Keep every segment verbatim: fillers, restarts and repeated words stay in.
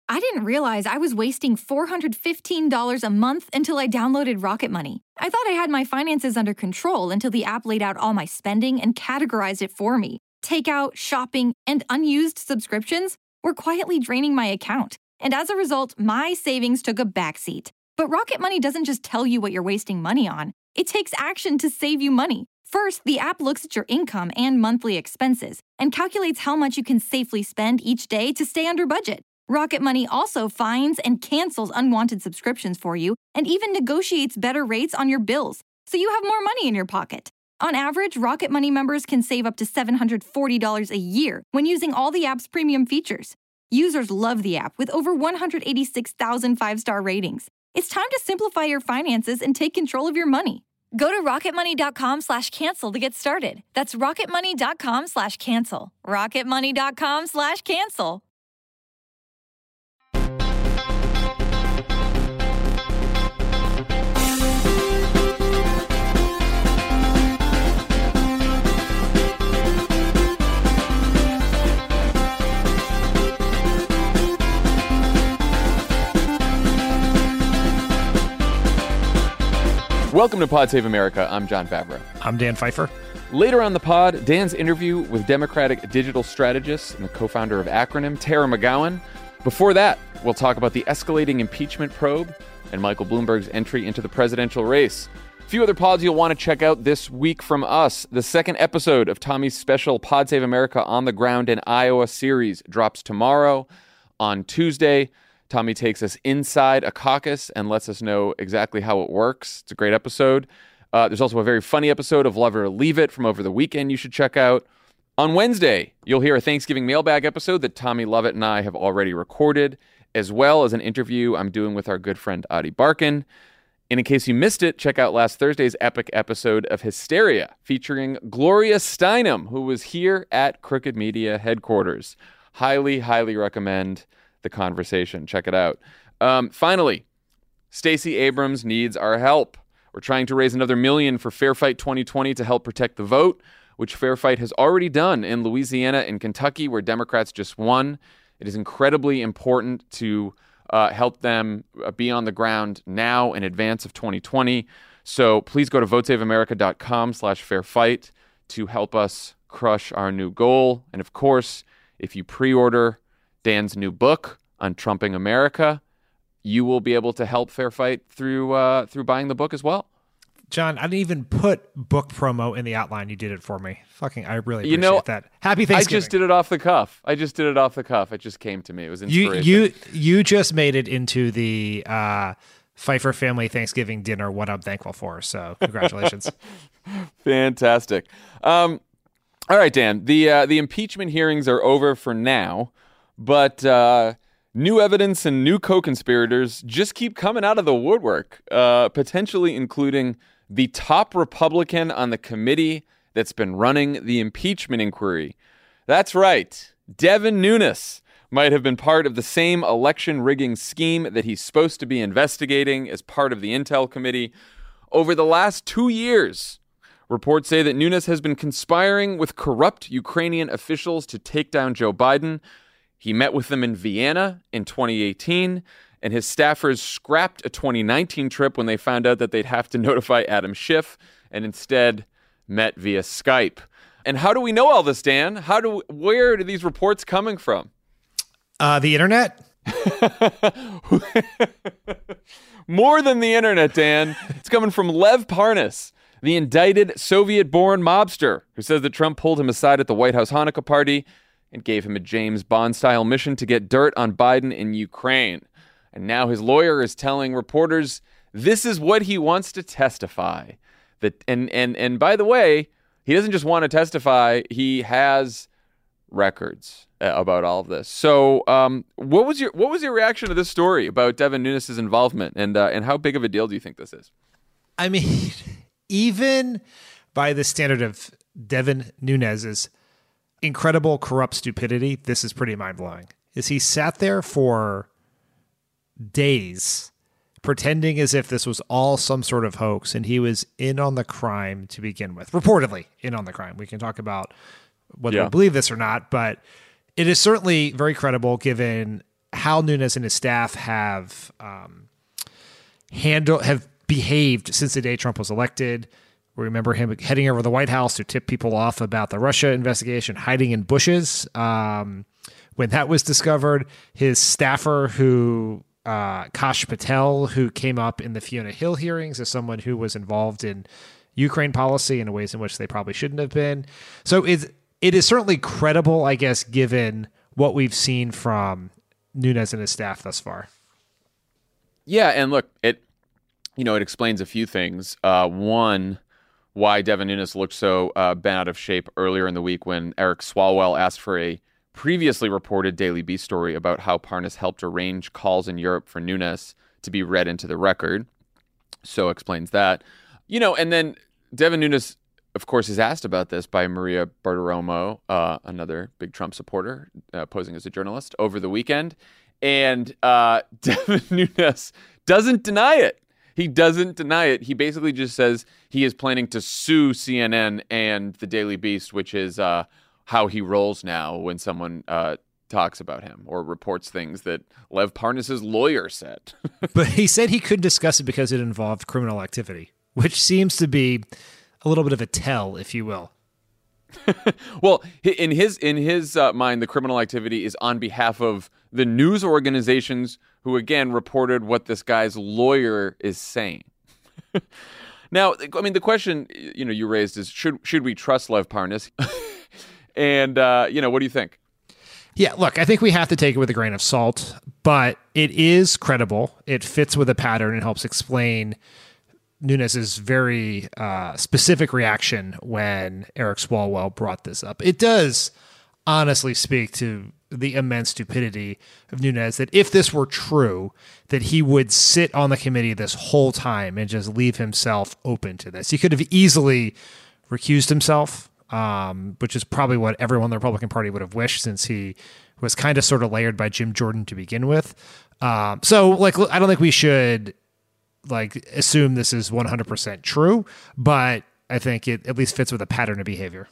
I didn't realize I was wasting four hundred fifteen dollars a month until I downloaded Rocket Money. I thought I had my finances under control until the app laid out all my spending and categorized it for me. Takeout, shopping, and unused subscriptions were quietly draining my account. And as a result, my savings took a backseat. But Rocket Money doesn't just tell you what you're wasting money on. It takes action to save you money. First, the app looks at your income and monthly expenses and calculates how much you can safely spend each day to stay under budget. Rocket Money also finds and cancels unwanted subscriptions for you and even negotiates better rates on your bills, so you have more money in your pocket. On average, Rocket Money members can save up to seven hundred forty dollars a year when using all the app's premium features. Users love the app with over one hundred eighty-six thousand five-star ratings. It's time to simplify your finances and take control of your money. Go to rocketmoney.com slash cancel to get started. That's rocketmoney.com slash cancel. rocketmoney.com slash cancel. Welcome to Pod Save America. I'm John Favreau. I'm Dan Pfeiffer. Later on the pod, Dan's interview with Democratic digital strategist and the co-founder of Acronym, Tara McGowan. Before that, we'll talk about the escalating impeachment probe and Michael Bloomberg's entry into the presidential race. A few other pods you'll want to check out this week from us. The second episode of Tommy's special Pod Save America on the Ground in Iowa series drops tomorrow. On Tuesday, Tommy takes us inside a caucus and lets us know exactly how it works. It's a great episode. Uh, there's also a very funny episode of Love It or Leave It from over the weekend you should check out. On Wednesday, you'll hear a Thanksgiving mailbag episode that Tommy Lovett and I have already recorded, as well as an interview I'm doing with our good friend Adi Barkan. And in case you missed it, check out last Thursday's epic episode of Hysteria featuring Gloria Steinem, who was here at Crooked Media headquarters. Highly, highly recommend the conversation. Check it out. Um, finally, Stacey Abrams needs our help. We're trying to raise another million for Fair Fight twenty twenty to help protect the vote, which Fair Fight has already done in Louisiana and Kentucky, where Democrats just won. It is incredibly important to uh, help them uh, be on the ground now in advance of twenty twenty. So please go to votesaveamerica.com slash fair fight to help us crush our new goal. And of course, if you pre-order Dan's new book on Trumping America, you will be able to help Fair Fight through uh, through buying the book as well. John, I didn't even put book promo in the outline. You did it for me. Fucking, I really appreciate you know, that. Happy Thanksgiving. I just did it off the cuff. I just did it off the cuff. It just came to me. It was inspiration. You you, you just made it into the uh, Pfeiffer family Thanksgiving dinner, what I'm thankful for. So congratulations. Fantastic. Um, all right, Dan. The, uh, the impeachment hearings are over for now. But uh, new evidence and new co-conspirators just keep coming out of the woodwork, uh, potentially including the top Republican on the committee that's been running the impeachment inquiry. That's right. Devin Nunes might have been part of the same election rigging scheme that he's supposed to be investigating as part of the Intel Committee. Over the last two years, reports say that Nunes has been conspiring with corrupt Ukrainian officials to take down Joe Biden. He met with them in Vienna in twenty eighteen, and his staffers scrapped a twenty nineteen trip when they found out that they'd have to notify Adam Schiff, and instead met via Skype. And how do we know all this, Dan? How do where are these reports coming from? Uh, the internet? More than the internet, Dan. It's coming from Lev Parnas, the indicted Soviet-born mobster who says that Trump pulled him aside at the White House Hanukkah party and gave him a James Bond-style mission to get dirt on Biden in Ukraine. And now his lawyer is telling reporters this is what he wants to testify. That and and and by the way, he doesn't just want to testify, he has records uh, about all of this. So um, what was your what was your reaction to this story about Devin Nunes' involvement, and uh, and how big of a deal do you think this is? I mean, even by the standard of Devin Nunes's incredible corrupt stupidity, this is pretty mind-blowing. Is he sat there for days pretending as if this was all some sort of hoax and he was in on the crime to begin with. Reportedly in on the crime. We can talk about whether yeah. we believe this or not, but it is certainly very credible given how Nunes and his staff have um, handled, have behaved since the day Trump was elected. We remember him heading over to the White House to tip people off about the Russia investigation, hiding in bushes. Um, when that was discovered, his staffer, who uh, Kash Patel, who came up in the Fiona Hill hearings as someone who was involved in Ukraine policy in ways in which they probably shouldn't have been. So it, it is certainly credible, I guess, given what we've seen from Nunes and his staff thus far. Yeah, and look, it you know it explains a few things. Uh, one, why Devin Nunes looked so uh, bent out of shape earlier in the week when Eric Swalwell asked for a previously reported Daily Beast story about how Parnas helped arrange calls in Europe for Nunes to be read into the record. So explains that. You know, and then Devin Nunes, of course, is asked about this by Maria Bartiromo, uh, another big Trump supporter, uh, posing as a journalist over the weekend. And uh, Devin Nunes doesn't deny it. He doesn't deny it. He basically just says he is planning to sue C N N and the Daily Beast, which is uh, how he rolls now when someone uh, talks about him or reports things that Lev Parnas's lawyer said. But he said he couldn't discuss it because it involved criminal activity, which seems to be a little bit of a tell, if you will. Well, in his in his uh, mind, the criminal activity is on behalf of the news organizations who, again, reported what this guy's lawyer is saying. Now, I mean, the question you know you raised is should should we trust Lev Parnas? And uh, you know, what do you think? Yeah, look, I think we have to take it with a grain of salt, but it is credible. It fits with a pattern and helps explain Nunes's very uh, specific reaction when Eric Swalwell brought this up. It does honestly speak to the immense stupidity of Nunes that if this were true, that he would sit on the committee this whole time and just leave himself open to this. He could have easily recused himself, um, which is probably what everyone in the Republican Party would have wished, since he was kind of sort of layered by Jim Jordan to begin with. Um, so, like, I don't think we should like assume this is one hundred percent true, but I think it at least fits with a pattern of behavior.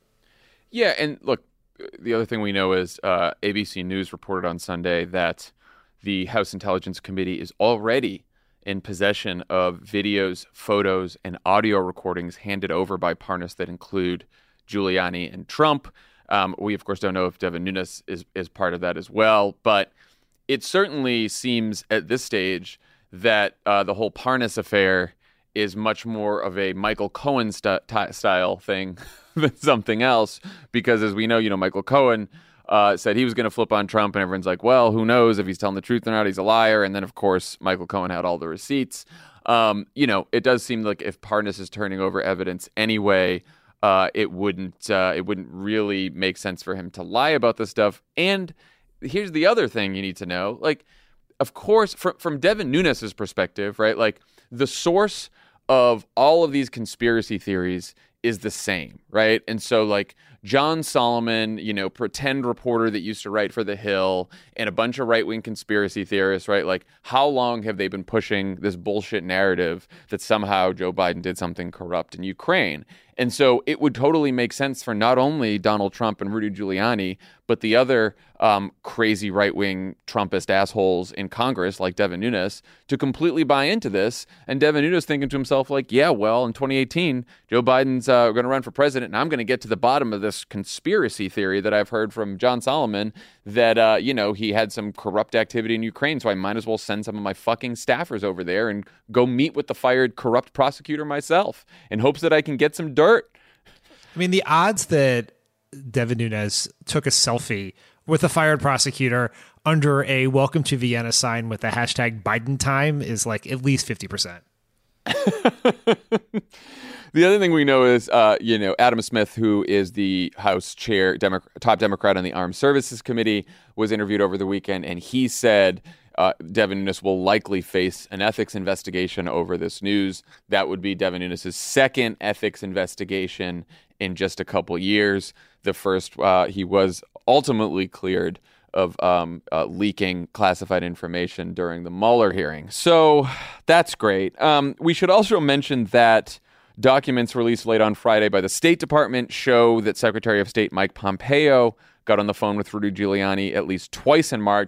Yeah, and look, the other thing we know is uh, A B C News reported on Sunday that the House Intelligence Committee is already in possession of videos, photos, and audio recordings handed over by Parnas that include Giuliani and Trump. Um, we, of course, don't know if Devin Nunes is, is part of that as well, but it certainly seems at this stage that uh, the whole Parnas affair is much more of a Michael Cohen st- t- style thing than something else, because as we know, you know, Michael Cohen uh, said he was going to flip on Trump, and everyone's like, well, who knows if he's telling the truth or not? He's a liar. And then, of course, Michael Cohen had all the receipts. Um, you know, it does seem like if Parnas is turning over evidence anyway, uh, it wouldn't uh, it wouldn't really make sense for him to lie about this stuff. And here's the other thing you need to know, like, of course, from, from Devin Nunes's perspective, right, like the source of all of these conspiracy theories is the same, right? And so, like, John Solomon, you know, pretend reporter that used to write for The Hill, and a bunch of right-wing conspiracy theorists, right? Like, how long have they been pushing this bullshit narrative that somehow Joe Biden did something corrupt in Ukraine? And so it would totally make sense for not only Donald Trump and Rudy Giuliani, but the other um, crazy right-wing Trumpist assholes in Congress, like Devin Nunes, to completely buy into this. And Devin Nunes thinking to himself, like, yeah, well, in twenty eighteen, Joe Biden's uh, going to run for president, and I'm going to get to the bottom of this conspiracy theory that I've heard from John Solomon that, uh, you know, he had some corrupt activity in Ukraine, so I might as well send some of my fucking staffers over there and go meet with the fired corrupt prosecutor myself in hopes that I can get some dirt. I mean, the odds that Devin Nunes took a selfie with a fired prosecutor under a Welcome to Vienna sign with the hashtag Biden time is like at least fifty percent. The other thing we know is, uh, you know, Adam Smith, who is the House chair, Demo- top Democrat on the Armed Services Committee, was interviewed over the weekend, and he said uh, Devin Nunes will likely face an ethics investigation over this news. That would be Devin Nunes' second ethics investigation in just a couple years. The first, uh, he was ultimately cleared of um, uh, leaking classified information during the Mueller hearing. So that's great. Um, we should also mention that documents released late on Friday by the State Department show that Secretary of State Mike Pompeo got on the phone with Rudy Giuliani at least twice in March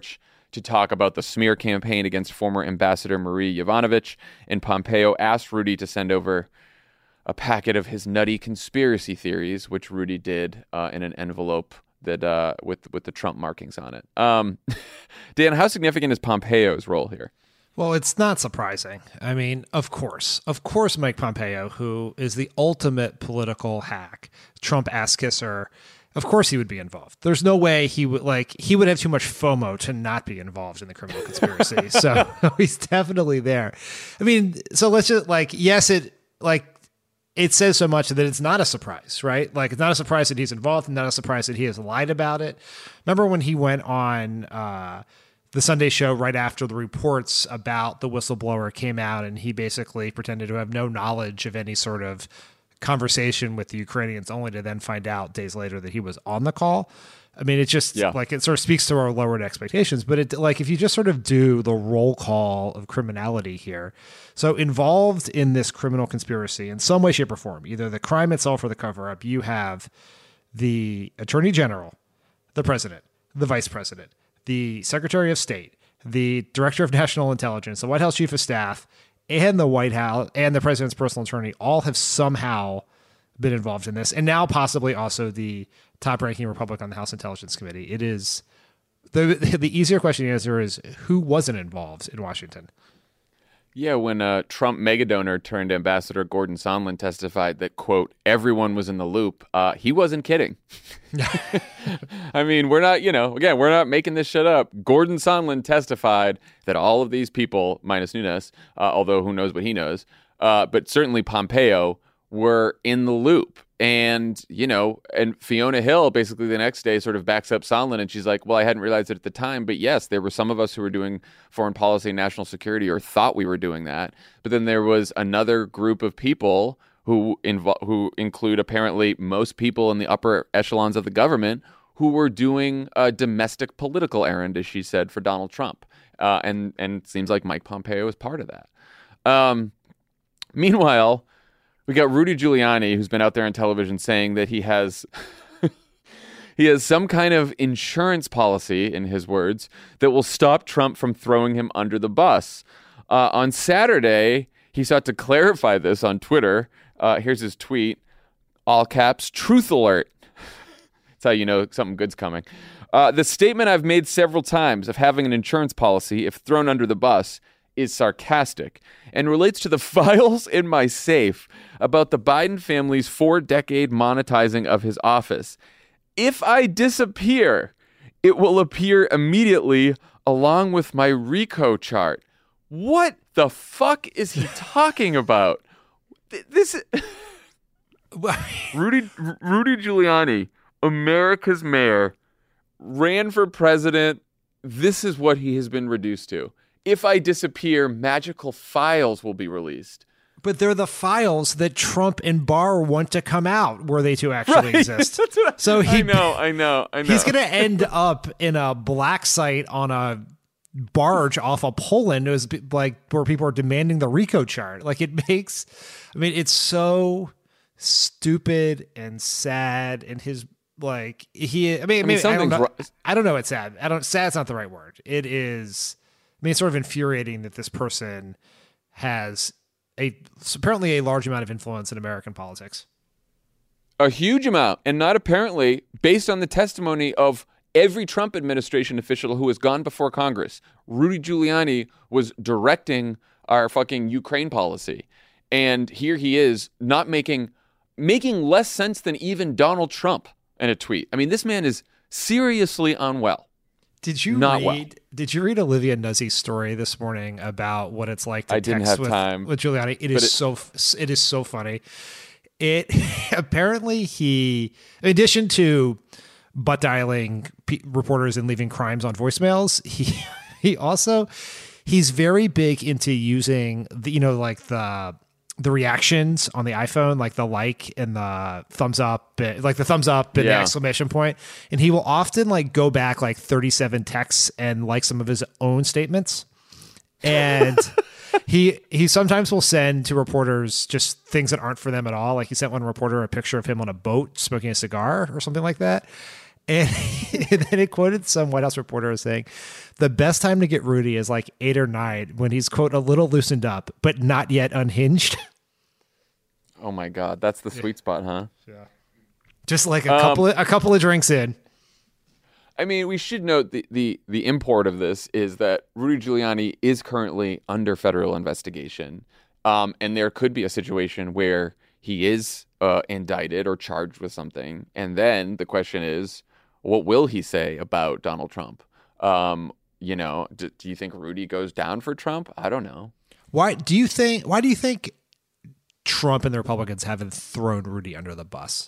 to talk about the smear campaign against former Ambassador Marie Yovanovitch, and Pompeo asked Rudy to send over a packet of his nutty conspiracy theories, which Rudy did uh, in an envelope that uh, with with the Trump markings on it. Um, Dan, how significant is Pompeo's role here? Well, it's not surprising. I mean, of course, of course, Mike Pompeo, who is the ultimate political hack, Trump ass kisser, of course he would be involved. There's no way he would like he would have too much FOMO to not be involved in the criminal conspiracy. So he's definitely there. I mean, so let's just like, yes, it like it says so much that it's not a surprise, right? Like it's not a surprise that he's involved, and not a surprise that he has lied about it. Remember when he went on uh, the Sunday show right after the reports about the whistleblower came out, and he basically pretended to have no knowledge of any sort of conversation with the Ukrainians, only to then find out days later that he was on the call. I mean, it just yeah. like it sort of speaks to our lowered expectations, but it like if you just sort of do the roll call of criminality here. So involved in this criminal conspiracy in some way, shape or form, either the crime itself or the cover up, you have the attorney general, the president, the vice president, the secretary of state, the director of national intelligence, the White House chief of staff, and the White House and the president's personal attorney all have somehow been involved in this. And now possibly also the top ranking Republican on the House Intelligence Committee. It is the, the easier question to answer is who wasn't involved in Washington? Yeah, when uh, Trump megadonor turned Ambassador Gordon Sondland testified that, quote, everyone was in the loop, uh, he wasn't kidding. I mean, we're not, you know, again, we're not making this shit up. Gordon Sondland testified that all of these people, minus Nunes, uh, although who knows what he knows, uh, but certainly Pompeo, were in the loop. And, you know, and Fiona Hill basically the next day sort of backs up Sondland, and she's like, well, I hadn't realized it at the time, but yes, there were some of us who were doing foreign policy and national security or thought we were doing that. But then there was another group of people who invo- who include apparently most people in the upper echelons of the government who were doing a domestic political errand, as she said, for Donald Trump. Uh, and, and it seems like Mike Pompeo is part of that. Um, meanwhile, we got Rudy Giuliani, who's been out there on television saying that he has he has some kind of insurance policy, in his words, that will stop Trump from throwing him under the bus. Uh, on Saturday, he sought to clarify this on Twitter. Uh, here's his tweet, all caps, truth alert. That's how you know something good's coming. Uh, the statement I've made several times of having an insurance policy, if thrown under the bus, is sarcastic and relates to the files in my safe about the Biden family's four-decade monetizing of his office. If I disappear, it will appear immediately along with my RICO chart. What the fuck is he talking about? This is... Rudy Rudy Giuliani, America's mayor, ran for president. This is what he has been reduced to. If I disappear, magical files will be released. But they're the files that Trump and Barr want to come out, where they two actually right. exist. I, so he, I know, I know, I know. He's going to end up in a black site on a barge off of Poland, it was like where people are demanding the RICO chart. Like it makes, I mean, it's so stupid and sad. And his like he, I mean, I, mean, I, don't, know, I don't know. It's sad. I don't. Sad's not the right word. It is. I mean, it's sort of infuriating that this person has a apparently a large amount of influence in American politics. A huge amount, and not apparently, based on the testimony of every Trump administration official who has gone before Congress. Rudy Giuliani was directing our fucking Ukraine policy. And here he is not making making less sense than even Donald Trump in a tweet. I mean, this man is seriously unwell. Did you Not read? well. Did you read Olivia Nuzzi's story this morning about what it's like to I text didn't have with, time. with Giuliani? It is it, so it is so funny. It apparently he, in addition to butt dialing p- reporters and leaving crimes on voicemails, he he also he's very big into using the you know like the. the reactions on the iPhone, like the like and the thumbs up, like the thumbs up and yeah. the exclamation point. And he will often like go back like thirty-seven texts and like some of his own statements. And he, he sometimes will send to reporters just things that aren't for them at all. Like he sent one reporter a picture of him on a boat smoking a cigar or something like that. And, and then it quoted some White House reporter as saying, the best time to get Rudy is like eight or nine when he's, quote, a little loosened up, but not yet unhinged. Oh, my God. That's the sweet spot, huh? Yeah. Just like a um, couple of, a couple of drinks in. I mean, we should note the, the, the import of this is that Rudy Giuliani is currently under federal investigation. Um, and there could be a situation where he is uh, indicted or charged with something. And then the question is, what will he say about Donald Trump? Um, you know, do, do you think Rudy goes down for Trump? I don't know. Why do you think, why do you think Trump and the Republicans haven't thrown Rudy under the bus?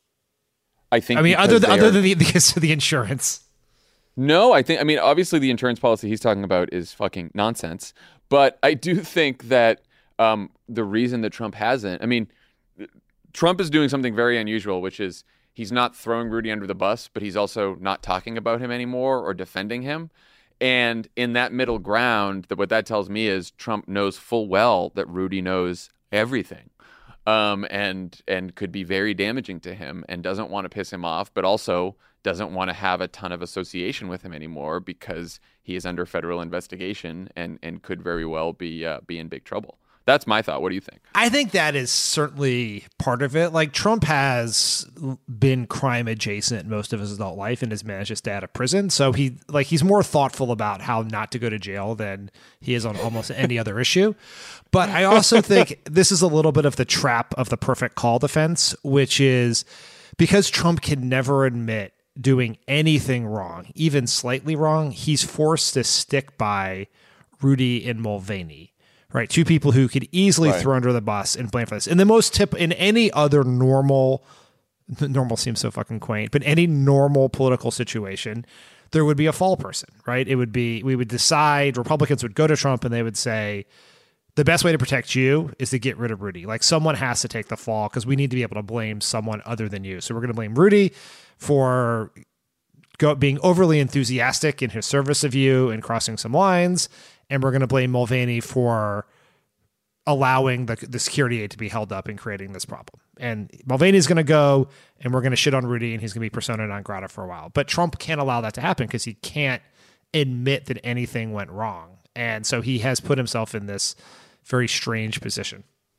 I think, I mean, other than, other than the, the, the insurance. No, I think, I mean, obviously the insurance policy he's talking about is fucking nonsense. But I do think that um, the reason that Trump hasn't, I mean, Trump is doing something very unusual, which is he's not throwing Rudy under the bus, but he's also not talking about him anymore or defending him. And in that middle ground, that what that tells me is Trump knows full well that Rudy knows everything. Um, and and could be very damaging to him and doesn't want to piss him off, but also doesn't want to have a ton of association with him anymore because he is under federal investigation and, and could very well be uh, be in big trouble. That's my thought. What do you think? I think that is certainly part of it. Like, Trump has been crime adjacent most of his adult life and has managed to stay out of prison. So he like he's more thoughtful about how not to go to jail than he is on almost any other issue. But I also think this is a little bit of the trap of the perfect call defense, which is because Trump can never admit doing anything wrong, even slightly wrong, he's forced to stick by Rudy and Mulvaney. Right, two people who could easily right. throw under the bus and blame for this. In the most tip, in any other normal, normal seems so fucking quaint, but any normal political situation, there would be a fall person, right? It would be, we would decide, Republicans would go to Trump and they would say, the best way to protect you is to get rid of Rudy. Like, someone has to take the fall because we need to be able to blame someone other than you. So we're going to blame Rudy for go, being overly enthusiastic in his service of you and crossing some lines. And we're going to blame Mulvaney for allowing the, the security aid to be held up and creating this problem. And Mulvaney's going to go, and we're going to shit on Rudy, and he's going to be persona non grata for a while. But Trump can't allow that to happen because he can't admit that anything went wrong. And so he has put himself in this very strange position.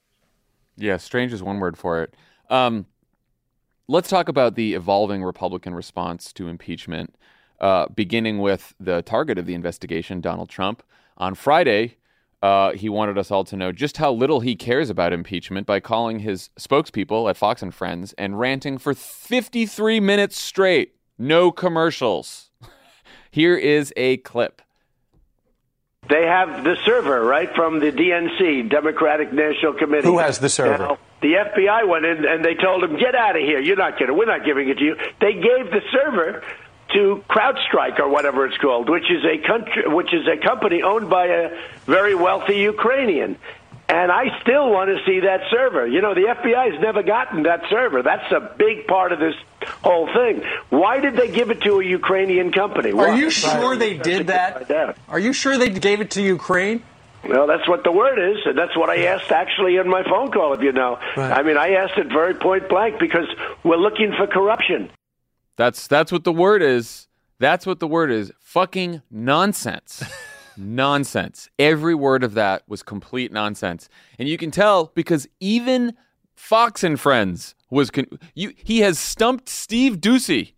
Yeah, strange is one word for it. Um, let's talk about the evolving Republican response to impeachment, uh, beginning with the target of the investigation, Donald Trump. On Friday, uh, he wanted us all to know just how little he cares about impeachment by calling his spokespeople at Fox and Friends and ranting for fifty-three minutes straight. No commercials. Here is a clip. They have the server, right, from the D N C, Democratic National Committee. Who has the server? Now, the F B I went in and they told him, get out of here. You're not getting it. We're not giving it to you. They gave the server to CrowdStrike or whatever it's called, which is a country, which is a company owned by a very wealthy Ukrainian. And I still want to see that server. You know, the F B I has never gotten that server. That's a big part of this whole thing. Why did they give it to a Ukrainian company? Are Why? you sure they did that? Are you sure they gave it to Ukraine? Well, that's what the word is, and that's what I asked actually in my phone call, if you know. Right. I mean, I asked it very point blank because we're looking for corruption. That's that's what the word is. That's what the word is. Fucking nonsense. Nonsense. Every word of that was complete nonsense. And you can tell because even Fox and Friends was con- you he has stumped Steve Doocy.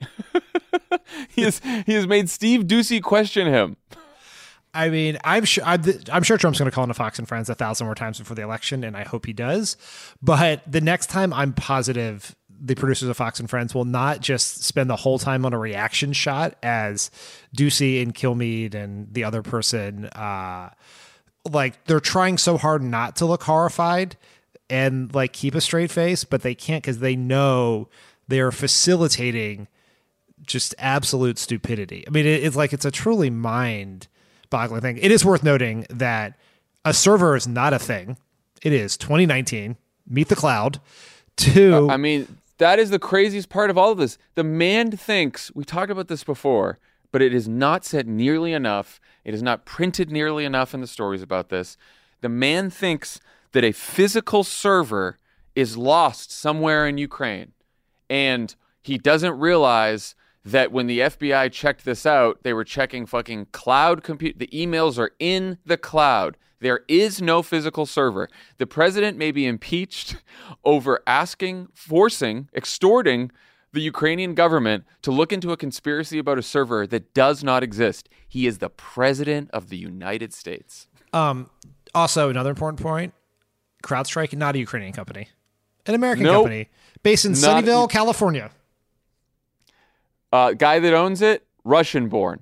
he has he has made Steve Doocy question him. I mean, I'm sure I'm, I'm sure Trump's going to call into Fox and Friends a thousand more times before the election, and I hope he does. But the next time, I'm positive the producers of Fox and Friends will not just spend the whole time on a reaction shot as Doocy and Kilmeade and the other person, uh, like they're trying so hard not to look horrified and like keep a straight face, but they can't because they know they're facilitating just absolute stupidity. I mean, it, it's like it's a truly mind-boggling thing. It is worth noting that a server is not a thing. It is twenty nineteen. Meet the cloud. Two. Uh, I mean. That is the craziest part of all of this. The man thinks, we talked about this before, but it is not said nearly enough. It is not printed nearly enough in the stories about this. The man thinks that a physical server is lost somewhere in Ukraine. And he doesn't realize that when the F B I checked this out, they were checking fucking cloud compute. The emails are in the cloud. There is no physical server. The president may be impeached over asking, forcing, extorting the Ukrainian government to look into a conspiracy about a server that does not exist. He is the president of the United States. Um, also, another important point, CrowdStrike, not a Ukrainian company. An American nope. company based in Not Sunnyvale, e- California. Uh, guy that owns it, Russian-born.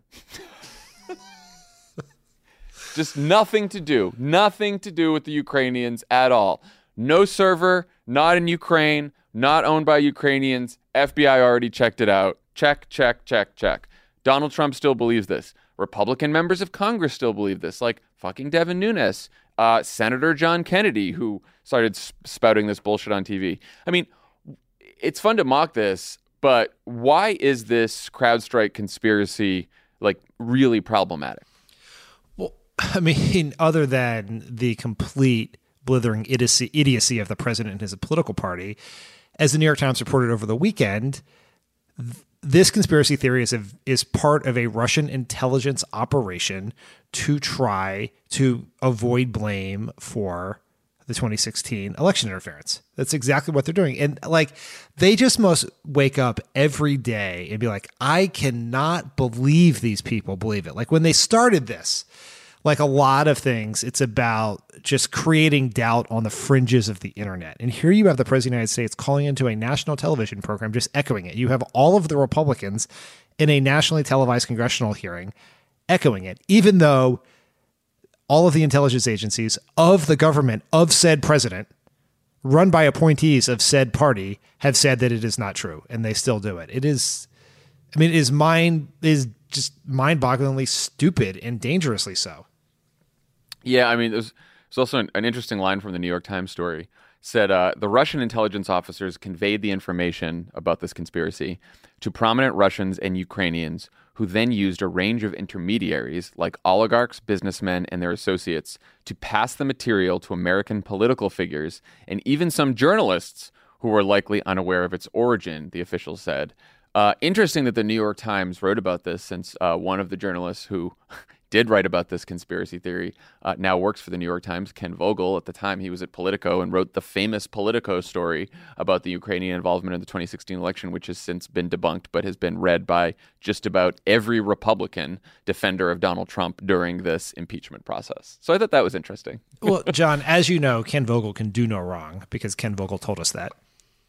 Just nothing to do. Nothing to do with the Ukrainians at all. No server, not in Ukraine, not owned by Ukrainians. F B I already checked it out. Check, check, check, check. Donald Trump still believes this. Republican members of Congress still believe this, like fucking Devin Nunes, uh, Senator John Kennedy, who started sp- spouting this bullshit on T V. I mean, it's fun to mock this, but why is this CrowdStrike conspiracy like really problematic? Well, I mean, other than the complete blithering idiocy, idiocy of the president and his political party, as the New York Times reported over the weekend, th- this conspiracy theory is a, is part of a Russian intelligence operation to try to avoid blame for the twenty sixteen election interference. That's exactly what they're doing. And like, they just must wake up every day and be like, I cannot believe these people believe it. Like when they started this, like a lot of things, it's about just creating doubt on the fringes of the internet. And here you have the President of the United States calling into a national television program, just echoing it. You have all of the Republicans in a nationally televised congressional hearing echoing it, even though all of the intelligence agencies of the government of said president, run by appointees of said party, have said that it is not true, and they still do it. It is, I mean, it is mind is just mind-bogglingly stupid and dangerously so. Yeah, I mean, there's, there's also an, an interesting line from the New York Times story. Said uh, the Russian intelligence officers conveyed the information about this conspiracy to prominent Russians and Ukrainians, who then used a range of intermediaries like oligarchs, businessmen, and their associates to pass the material to American political figures and even some journalists who were likely unaware of its origin, the official said. Uh, interesting that the New York Times wrote about this, since uh, one of the journalists who did write about this conspiracy theory uh, now works for the New York Times, Ken Vogel. At the time, he was at Politico and wrote the famous Politico story about the Ukrainian involvement in the twenty sixteen election, which has since been debunked, but has been read by just about every Republican defender of Donald Trump during this impeachment process. So I thought that was interesting. Well, John, as you know, Ken Vogel can do no wrong because Ken Vogel told us that.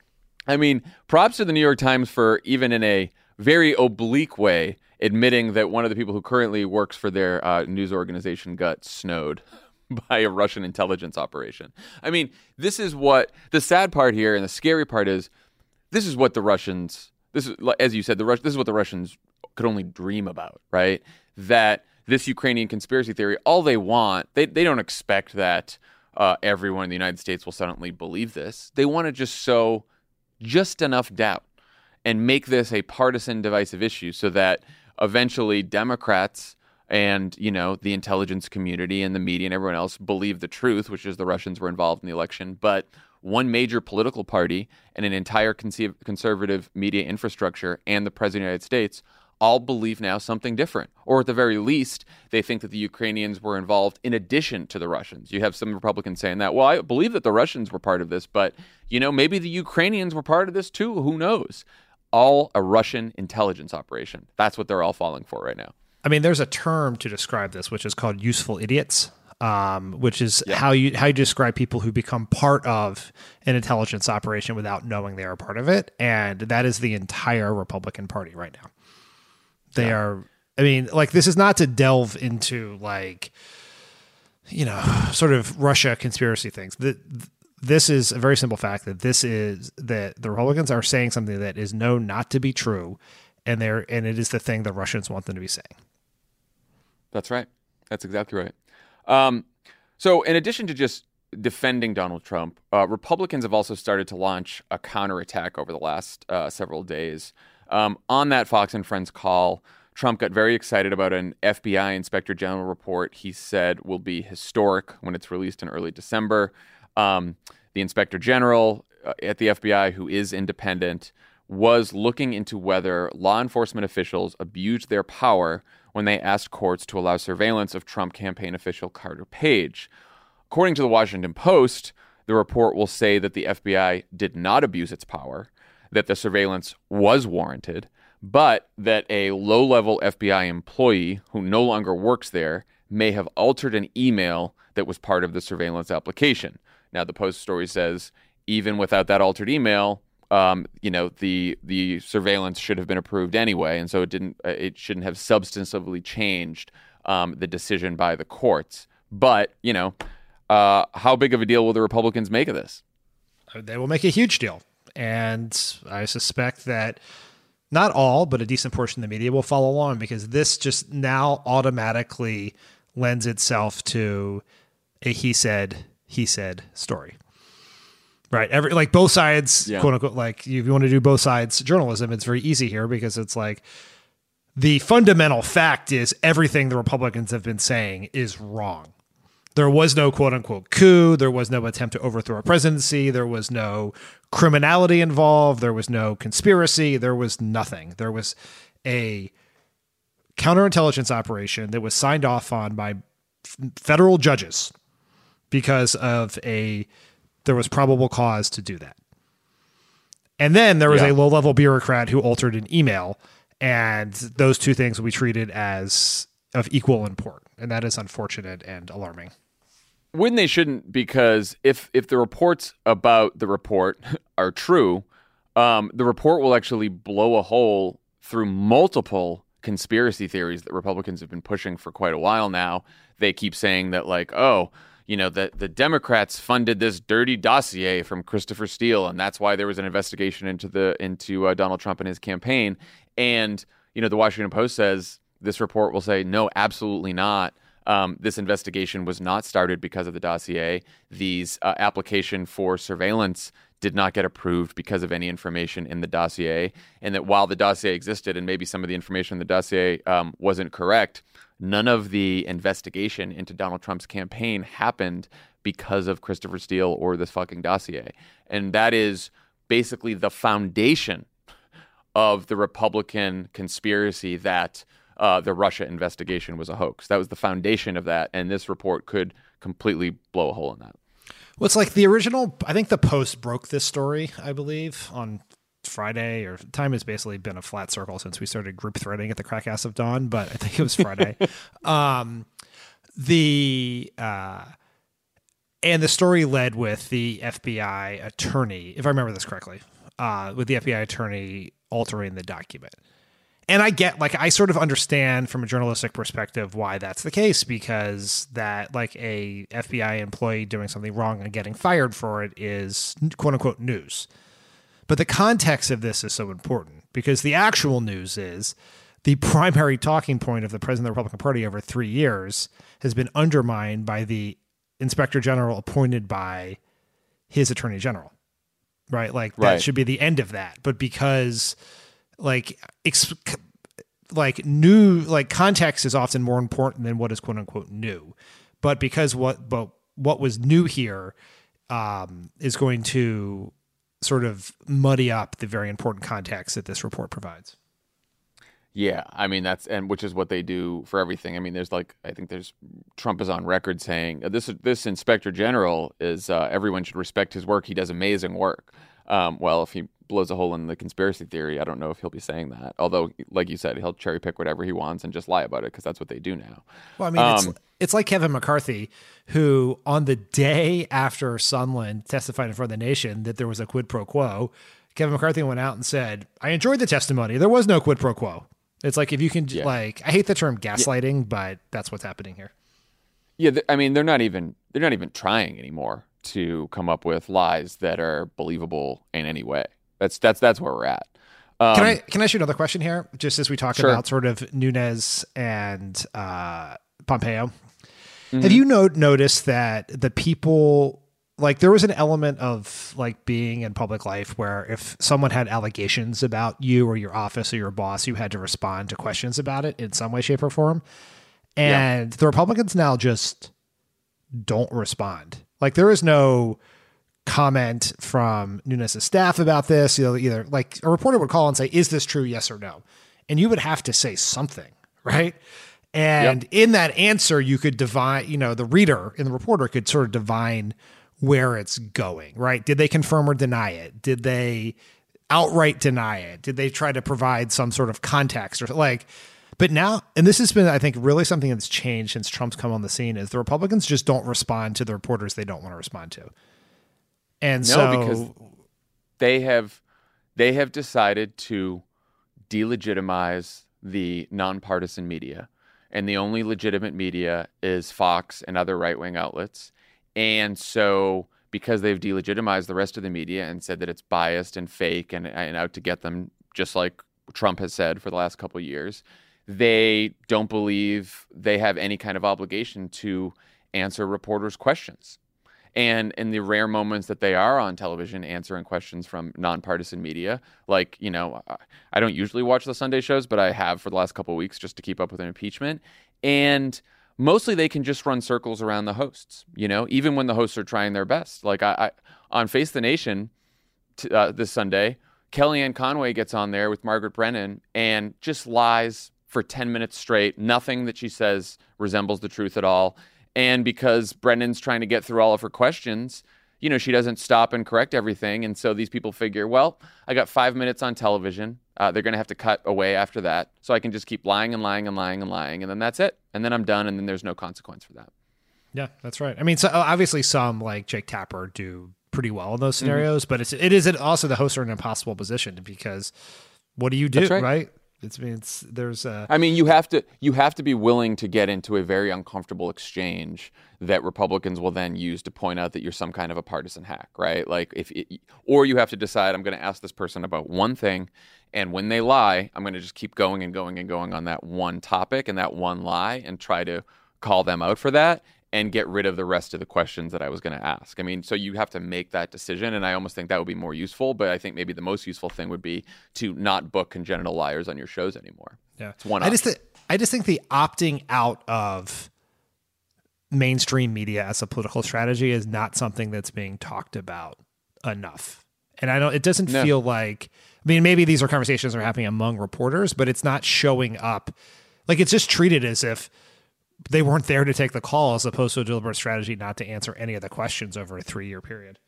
I mean, props to the New York Times for, even in a very oblique way, admitting that one of the people who currently works for their uh, news organization got snowed by a Russian intelligence operation. I mean, this is what the sad part here, and the scary part is, this is what the Russians, this is, as you said, the Rus- this is what the Russians could only dream about, right? That this Ukrainian conspiracy theory, all they want, they, they don't expect that uh, everyone in the United States will suddenly believe this. They want to just sow just enough doubt and make this a partisan divisive issue so that eventually Democrats and, you know, the intelligence community and the media and everyone else believe the truth, which is the Russians were involved in the election. But one major political party and an entire conce- conservative media infrastructure and the President of the United States all believe now something different. Or at the very least, they think that the Ukrainians were involved in addition to the Russians. You have some Republicans saying that, well, I believe that the Russians were part of this, but, you know, maybe the Ukrainians were part of this too. Who knows? All a Russian intelligence operation. That's what they're all falling for right now. I mean, there's a term to describe this, which is called useful idiots, um, which is yeah. how you how you describe people who become part of an intelligence operation without knowing they are part of it. And that is the entire Republican Party right now. They yeah. are, I mean, like, this is not to delve into, like, you know, sort of Russia conspiracy things. The, this is a very simple fact that this is that the Republicans are saying something that is known not to be true, and they're and it is the thing the Russians want them to be saying. That's right. That's exactly right. Um, so in addition to just defending Donald Trump, uh, Republicans have also started to launch a counterattack over the last uh, several days. Um, on that Fox and Friends call, Trump got very excited about an F B I Inspector General report he said will be historic when it's released in early December. Um, the Inspector General uh, at the F B I, who is independent, was looking into whether law enforcement officials abused their power when they asked courts to allow surveillance of Trump campaign official Carter Page. According to the Washington Post, the report will say that the F B I did not abuse its power, that the surveillance was warranted, but that a low-level F B I employee who no longer works there may have altered an email that was part of the surveillance application. Now, the Post story says even without that altered email, um, you know, the the surveillance should have been approved anyway, and so it didn't. It shouldn't have substantively changed um, the decision by the courts. But you know, uh, how big of a deal will the Republicans make of this? They will make a huge deal, and I suspect that not all, but a decent portion of the media will follow along, because this just now automatically lends itself to a he said, he said story. Right. Every like both sides, yeah. quote unquote, like if you want to do both sides journalism, it's very easy here because it's like the fundamental fact is everything the Republicans have been saying is wrong. There was no quote unquote coup. There was no attempt to overthrow a presidency. There was no criminality involved. There was no conspiracy. There was nothing. There was a counterintelligence operation that was signed off on by f- federal judges because of a there was probable cause to do that. And then there was yeah. a low-level bureaucrat who altered an email, and those two things will be treated as of equal import. And that is unfortunate and alarming. When they shouldn't, because if if the reports about the report are true, um, the report will actually blow a hole through multiple conspiracy theories that Republicans have been pushing for quite a while now. They keep saying that, like, oh, you know, that the Democrats funded this dirty dossier from Christopher Steele, and that's why there was an investigation into the into uh, Donald Trump and his campaign. And, you know, the Washington Post says this report will say, no, absolutely not. Um, this investigation was not started because of the dossier. These uh, application for surveillance did not get approved because of any information in the dossier. And that while the dossier existed and maybe some of the information in the dossier um, wasn't correct, none of the investigation into Donald Trump's campaign happened because of Christopher Steele or this fucking dossier. And that is basically the foundation of the Republican conspiracy that uh, the Russia investigation was a hoax. That was the foundation of that. And this report could completely blow a hole in that. Well, it's like the original, I think the Post broke this story, I believe, on Friday, or time has basically been a flat circle since we started group threading at the crack ass of dawn, but I think it was Friday. um, the uh, and the story led with the F B I attorney, if I remember this correctly, uh, with the F B I attorney altering the document. And I get, like, I sort of understand from a journalistic perspective why that's the case, because that, like, a F B I employee doing something wrong and getting fired for it is quote unquote news. But the context of this is so important, because the actual news is the primary talking point of the president of the Republican Party over three years has been undermined by the inspector general appointed by his attorney general, right? Like that right. should be the end of that. But because like, ex- like new, like context is often more important than what is quote unquote new. But because what, but what was new here um, is going to sort of muddy up the very important context that this report provides. Yeah, I mean, that's, and which is what they do for everything. I mean, there's like, I think there's, Trump is on record saying this, this inspector general is, uh, everyone should respect his work. He does amazing work. Um, well, if he blows a hole in the conspiracy theory, I don't know if he'll be saying that. Although, like you said, he'll cherry pick whatever he wants and just lie about it, because that's what they do now. Well, I mean, um, it's, it's like Kevin McCarthy, who on the day after Sondland testified in front of the nation that there was a quid pro quo, Kevin McCarthy went out and said, I enjoyed the testimony. There was no quid pro quo. It's like, if you can, yeah. like, I hate the term gaslighting, yeah. but that's what's happening here. Yeah, th- I mean, they're not even they're not even trying anymore to come up with lies that are believable in any way. That's that's that's where we're at. Um, can I can I ask you another question here? Just as we talk sure. about sort of Nunes and uh, Pompeo, mm-hmm. have you no- noticed that the people, like, there was an element of like being in public life where if someone had allegations about you or your office or your boss, you had to respond to questions about it in some way, shape, or form. And yeah. the Republicans now just don't respond. Like, there is no comment from Nunes' staff about this. You know, either like a reporter would call and say, is this true? Yes or no. And you would have to say something, right? And yep. in that answer, you could divine, you know, the reader and the reporter could sort of divine where it's going, right? Did they confirm or deny it? Did they outright deny it? Did they try to provide some sort of context or like, but now, and this has been, I think, really something that's changed since Trump's come on the scene is the Republicans just don't respond to the reporters they don't want to respond to. And no, so because they have, they have decided to delegitimize the nonpartisan media. And the only legitimate media is Fox and other right-wing outlets. And so because they've delegitimized the rest of the media and said that it's biased and fake and, and out to get them, just like Trump has said for the last couple of years, they don't believe they have any kind of obligation to answer reporters' questions. And in the rare moments that they are on television answering questions from nonpartisan media, like, you know, I don't usually watch the Sunday shows, but I have for the last couple of weeks just to keep up with an impeachment. And mostly they can just run circles around the hosts, you know, even when the hosts are trying their best. Like I, I on Face the Nation t- uh, this Sunday, Kellyanne Conway gets on there with Margaret Brennan and just lies for ten minutes straight. Nothing that she says resembles the truth at all. And because Brennan's trying to get through all of her questions, you know, she doesn't stop and correct everything. And so these people figure, well, I got five minutes on television. Uh, they're going to have to cut away after that. So I can just keep lying and lying and lying and lying. And then that's it. And then I'm done. And then there's no consequence for that. Yeah, that's right. I mean, so obviously some like Jake Tapper do pretty well in those scenarios, mm-hmm. but it's, it is also the hosts are in an impossible position because what do you do, right? right? It's, I mean, it's, there's a... I mean, you have to you have to be willing to get into a very uncomfortable exchange that Republicans will then use to point out that you're some kind of a partisan hack, right? Like if, it, or you have to decide, I'm going to ask this person about one thing, and when they lie, I'm going to just keep going and going and going on that one topic and that one lie and try to call them out for that and get rid of the rest of the questions that I was going to ask. I mean, so you have to make that decision, and I almost think that would be more useful, but I think maybe the most useful thing would be to not book congenital liars on your shows anymore. Yeah. It's one I just, th- I just think the opting out of mainstream media as a political strategy is not something that's being talked about enough. And I don't, it doesn't no. feel like, I mean, maybe these are conversations that are happening among reporters, but it's not showing up. Like it's just treated as if they weren't there to take the call as opposed to a deliberate strategy not to answer any of the questions over a three-year period.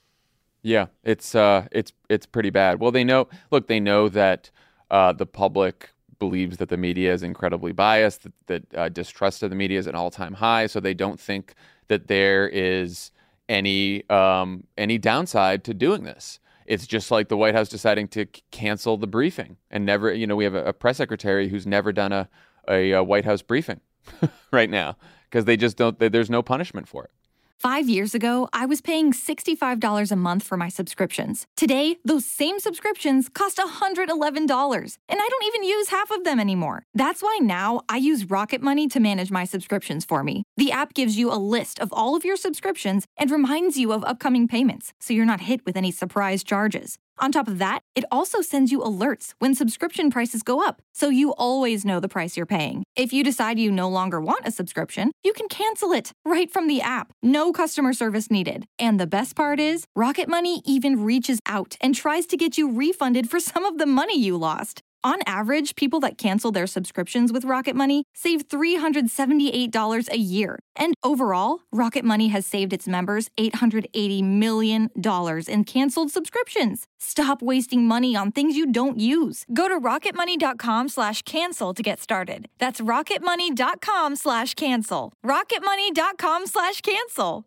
Yeah, it's uh, it's it's pretty bad. Well, they know, look, they know that uh, the public believes that the media is incredibly biased, that, that uh, distrust of the media is at an all-time high, so they don't think that there is any um, any downside to doing this. It's just like the White House deciding to c- cancel the briefing and never, you know, we have a, a press secretary who's never done a, a, a White House briefing right now because they just don't, they, there's no punishment for it. Five years ago, I was paying sixty-five dollars a month for my subscriptions. Today, those same subscriptions cost one hundred eleven dollars, and I don't even use half of them anymore. That's why now I use Rocket Money to manage my subscriptions for me. The app gives you a list of all of your subscriptions and reminds you of upcoming payments, so you're not hit with any surprise charges. On top of that, it also sends you alerts when subscription prices go up, so you always know the price you're paying. If you decide you no longer want a subscription, you can cancel it right from the app. No customer service needed. And the best part is, Rocket Money even reaches out and tries to get you refunded for some of the money you lost. On average, people that cancel their subscriptions with Rocket Money save three hundred seventy-eight dollars a year. And overall, Rocket Money has saved its members eight hundred eighty million dollars in canceled subscriptions. Stop wasting money on things you don't use. Go to rocketmoney.com slash cancel to get started. That's rocketmoney.com slash cancel. rocketmoney.com slash cancel.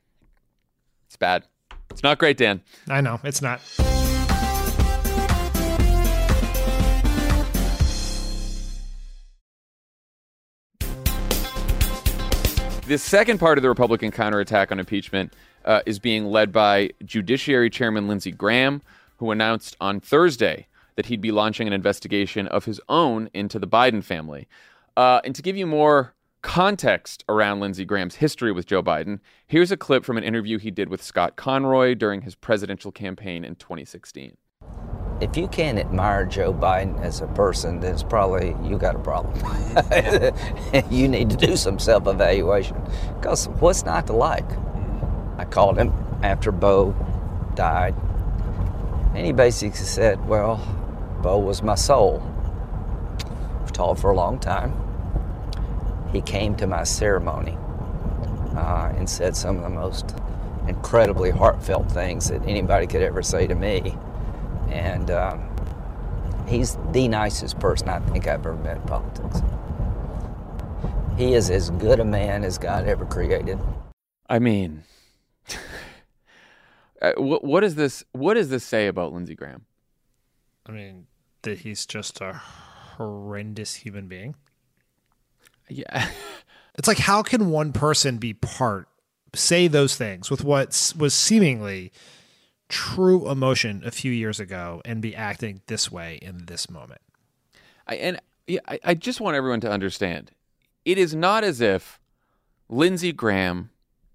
It's bad. It's not great, Dan. I know, it's not. The second part of the Republican counterattack on impeachment uh, is being led by Judiciary Chairman Lindsey Graham, who announced on Thursday that he'd be launching an investigation of his own into the Biden family. Uh, and to give you more context around Lindsey Graham's history with Joe Biden, here's a clip from an interview he did with Scott Conroy during his presidential campaign in twenty sixteen. If you can't admire Joe Biden as a person, then it's probably you got a problem. You need to do some self-evaluation. Because what's not to like? I called him after Bo died, and he basically said, well, Bo was my soul. We've talked for a long time. He came to my ceremony uh, and said some of the most incredibly heartfelt things that anybody could ever say to me. And um, he's the nicest person I think I've ever met in politics. He is as good a man as God ever created. I mean, what, what is this? What does this say about Lindsey Graham? I mean, that he's just a horrendous human being. Yeah. It's like, how can one person be part, say those things with what was seemingly true emotion a few years ago and be acting this way in this moment? I, and yeah, I, I just want everyone to understand, it is not as if Lindsey Graham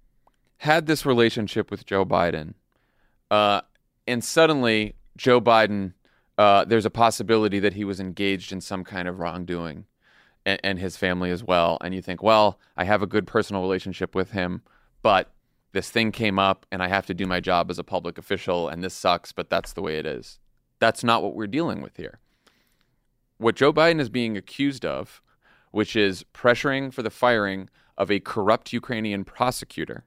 had this relationship with Joe Biden, uh, and suddenly Joe Biden, uh, there's a possibility that he was engaged in some kind of wrongdoing, and, and his family as well. And you think, well, I have a good personal relationship with him, but this thing came up and I have to do my job as a public official and this sucks, but that's the way it is. That's not what we're dealing with here. What Joe Biden is being accused of, which is pressuring for the firing of a corrupt Ukrainian prosecutor.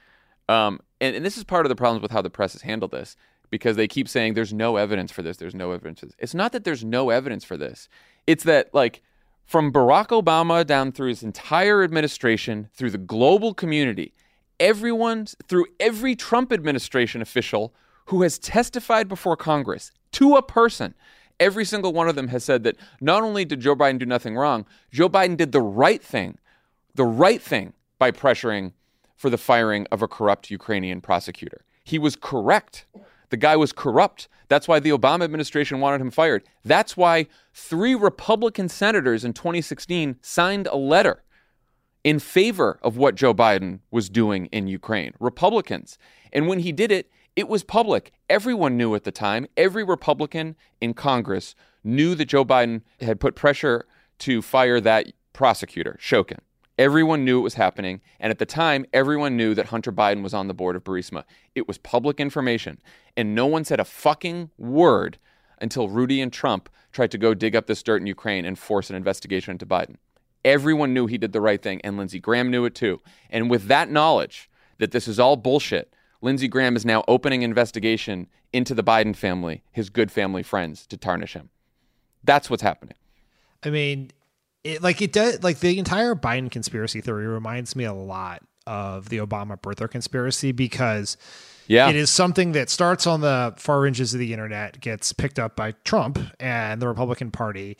Um, and, and this is part of the problems with how the press has handled this, because they keep saying there's no evidence for this. There's no evidence for this. It's not that there's no evidence for this. It's that, like, from Barack Obama down through his entire administration, through the global community, everyone, through every Trump administration official who has testified before Congress to a person, every single one of them has said that not only did Joe Biden do nothing wrong, Joe Biden did the right thing, the right thing by pressuring for the firing of a corrupt Ukrainian prosecutor. He was correct. The guy was corrupt. That's why the Obama administration wanted him fired. That's why three Republican senators in twenty sixteen signed a letter in favor of what Joe Biden was doing in Ukraine. Republicans. And when he did it, it was public. Everyone knew at the time. Every Republican in Congress knew that Joe Biden had put pressure to fire that prosecutor, Shokin. Everyone knew it was happening. And at the time, everyone knew that Hunter Biden was on the board of Burisma. It was public information. And no one said a fucking word until Rudy and Trump tried to go dig up this dirt in Ukraine and force an investigation into Biden. Everyone knew he did the right thing, and Lindsey Graham knew it too. And with that knowledge that this is all bullshit, Lindsey Graham is now opening investigation into the Biden family, his good family friends, to tarnish him. That's what's happening. I mean, it, like it does, like the entire Biden conspiracy theory reminds me a lot of the Obama birther conspiracy, because yeah. It is something that starts on the far reaches of the internet, gets picked up by Trump and the Republican Party,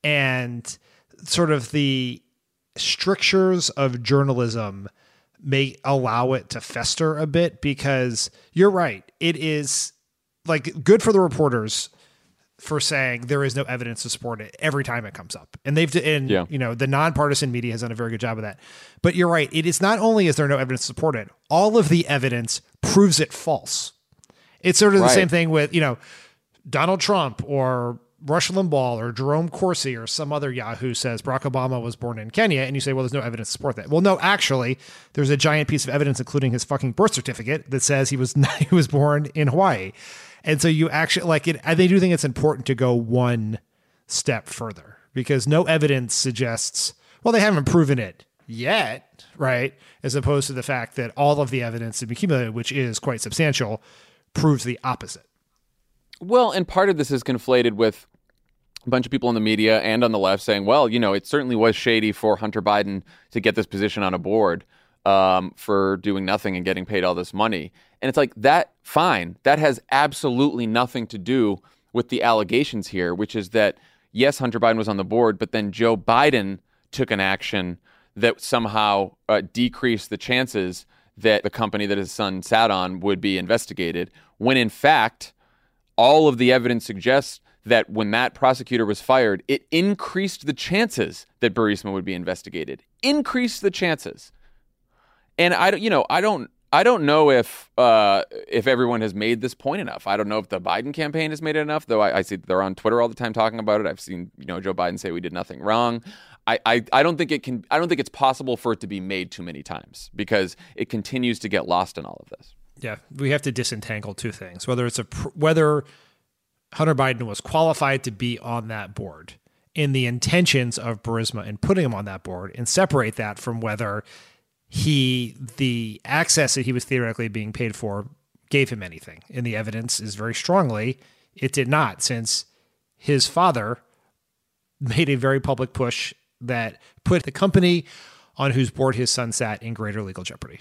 and sort of the strictures of journalism may allow it to fester a bit, because you're right. It is like good for the reporters for saying there is no evidence to support it every time it comes up. And they've, and yeah. you know, the nonpartisan media has done a very good job of that. But you're right. It is not only is there no evidence to support it, all of the evidence proves it false. It's sort of right. the same thing with, you know, Donald Trump or Rush Limbaugh or Jerome Corsi or some other Yahoo says Barack Obama was born in Kenya, and you say, well, there's no evidence to support that. Well, no, actually, there's a giant piece of evidence, including his fucking birth certificate, that says he was he was born in Hawaii. And so you actually like it. I do think it's important to go one step further, because no evidence suggests, well, they haven't proven it yet, right? As opposed to the fact that all of the evidence to be accumulated, which is quite substantial, proves the opposite. Well, and part of this is conflated with a bunch of people in the media and on the left saying, well, you know, it certainly was shady for Hunter Biden to get this position on a board um, for doing nothing and getting paid all this money. And it's like, that, fine. That has absolutely nothing to do with the allegations here, which is that, yes, Hunter Biden was on the board, but then Joe Biden took an action that somehow uh, decreased the chances that the company that his son sat on would be investigated, when in fact, all of the evidence suggests that when that prosecutor was fired, it increased the chances that Burisma would be investigated. Increased the chances. And I don't, you know, I don't, I don't know if uh, if everyone has made this point enough. I don't know if the Biden campaign has made it enough, though I, I see they're on Twitter all the time talking about it. I've seen, you know, Joe Biden say we did nothing wrong. I, I, I don't think it can. I don't think it's possible for it to be made too many times because it continues to get lost in all of this. Yeah, we have to disentangle two things: whether it's a whether Hunter Biden was qualified to be on that board, in the intentions of Burisma and putting him on that board, and separate that from whether he the access that he was theoretically being paid for gave him anything. And the evidence is very strongly it did not, since his father made a very public push that put the company on whose board his son sat in greater legal jeopardy.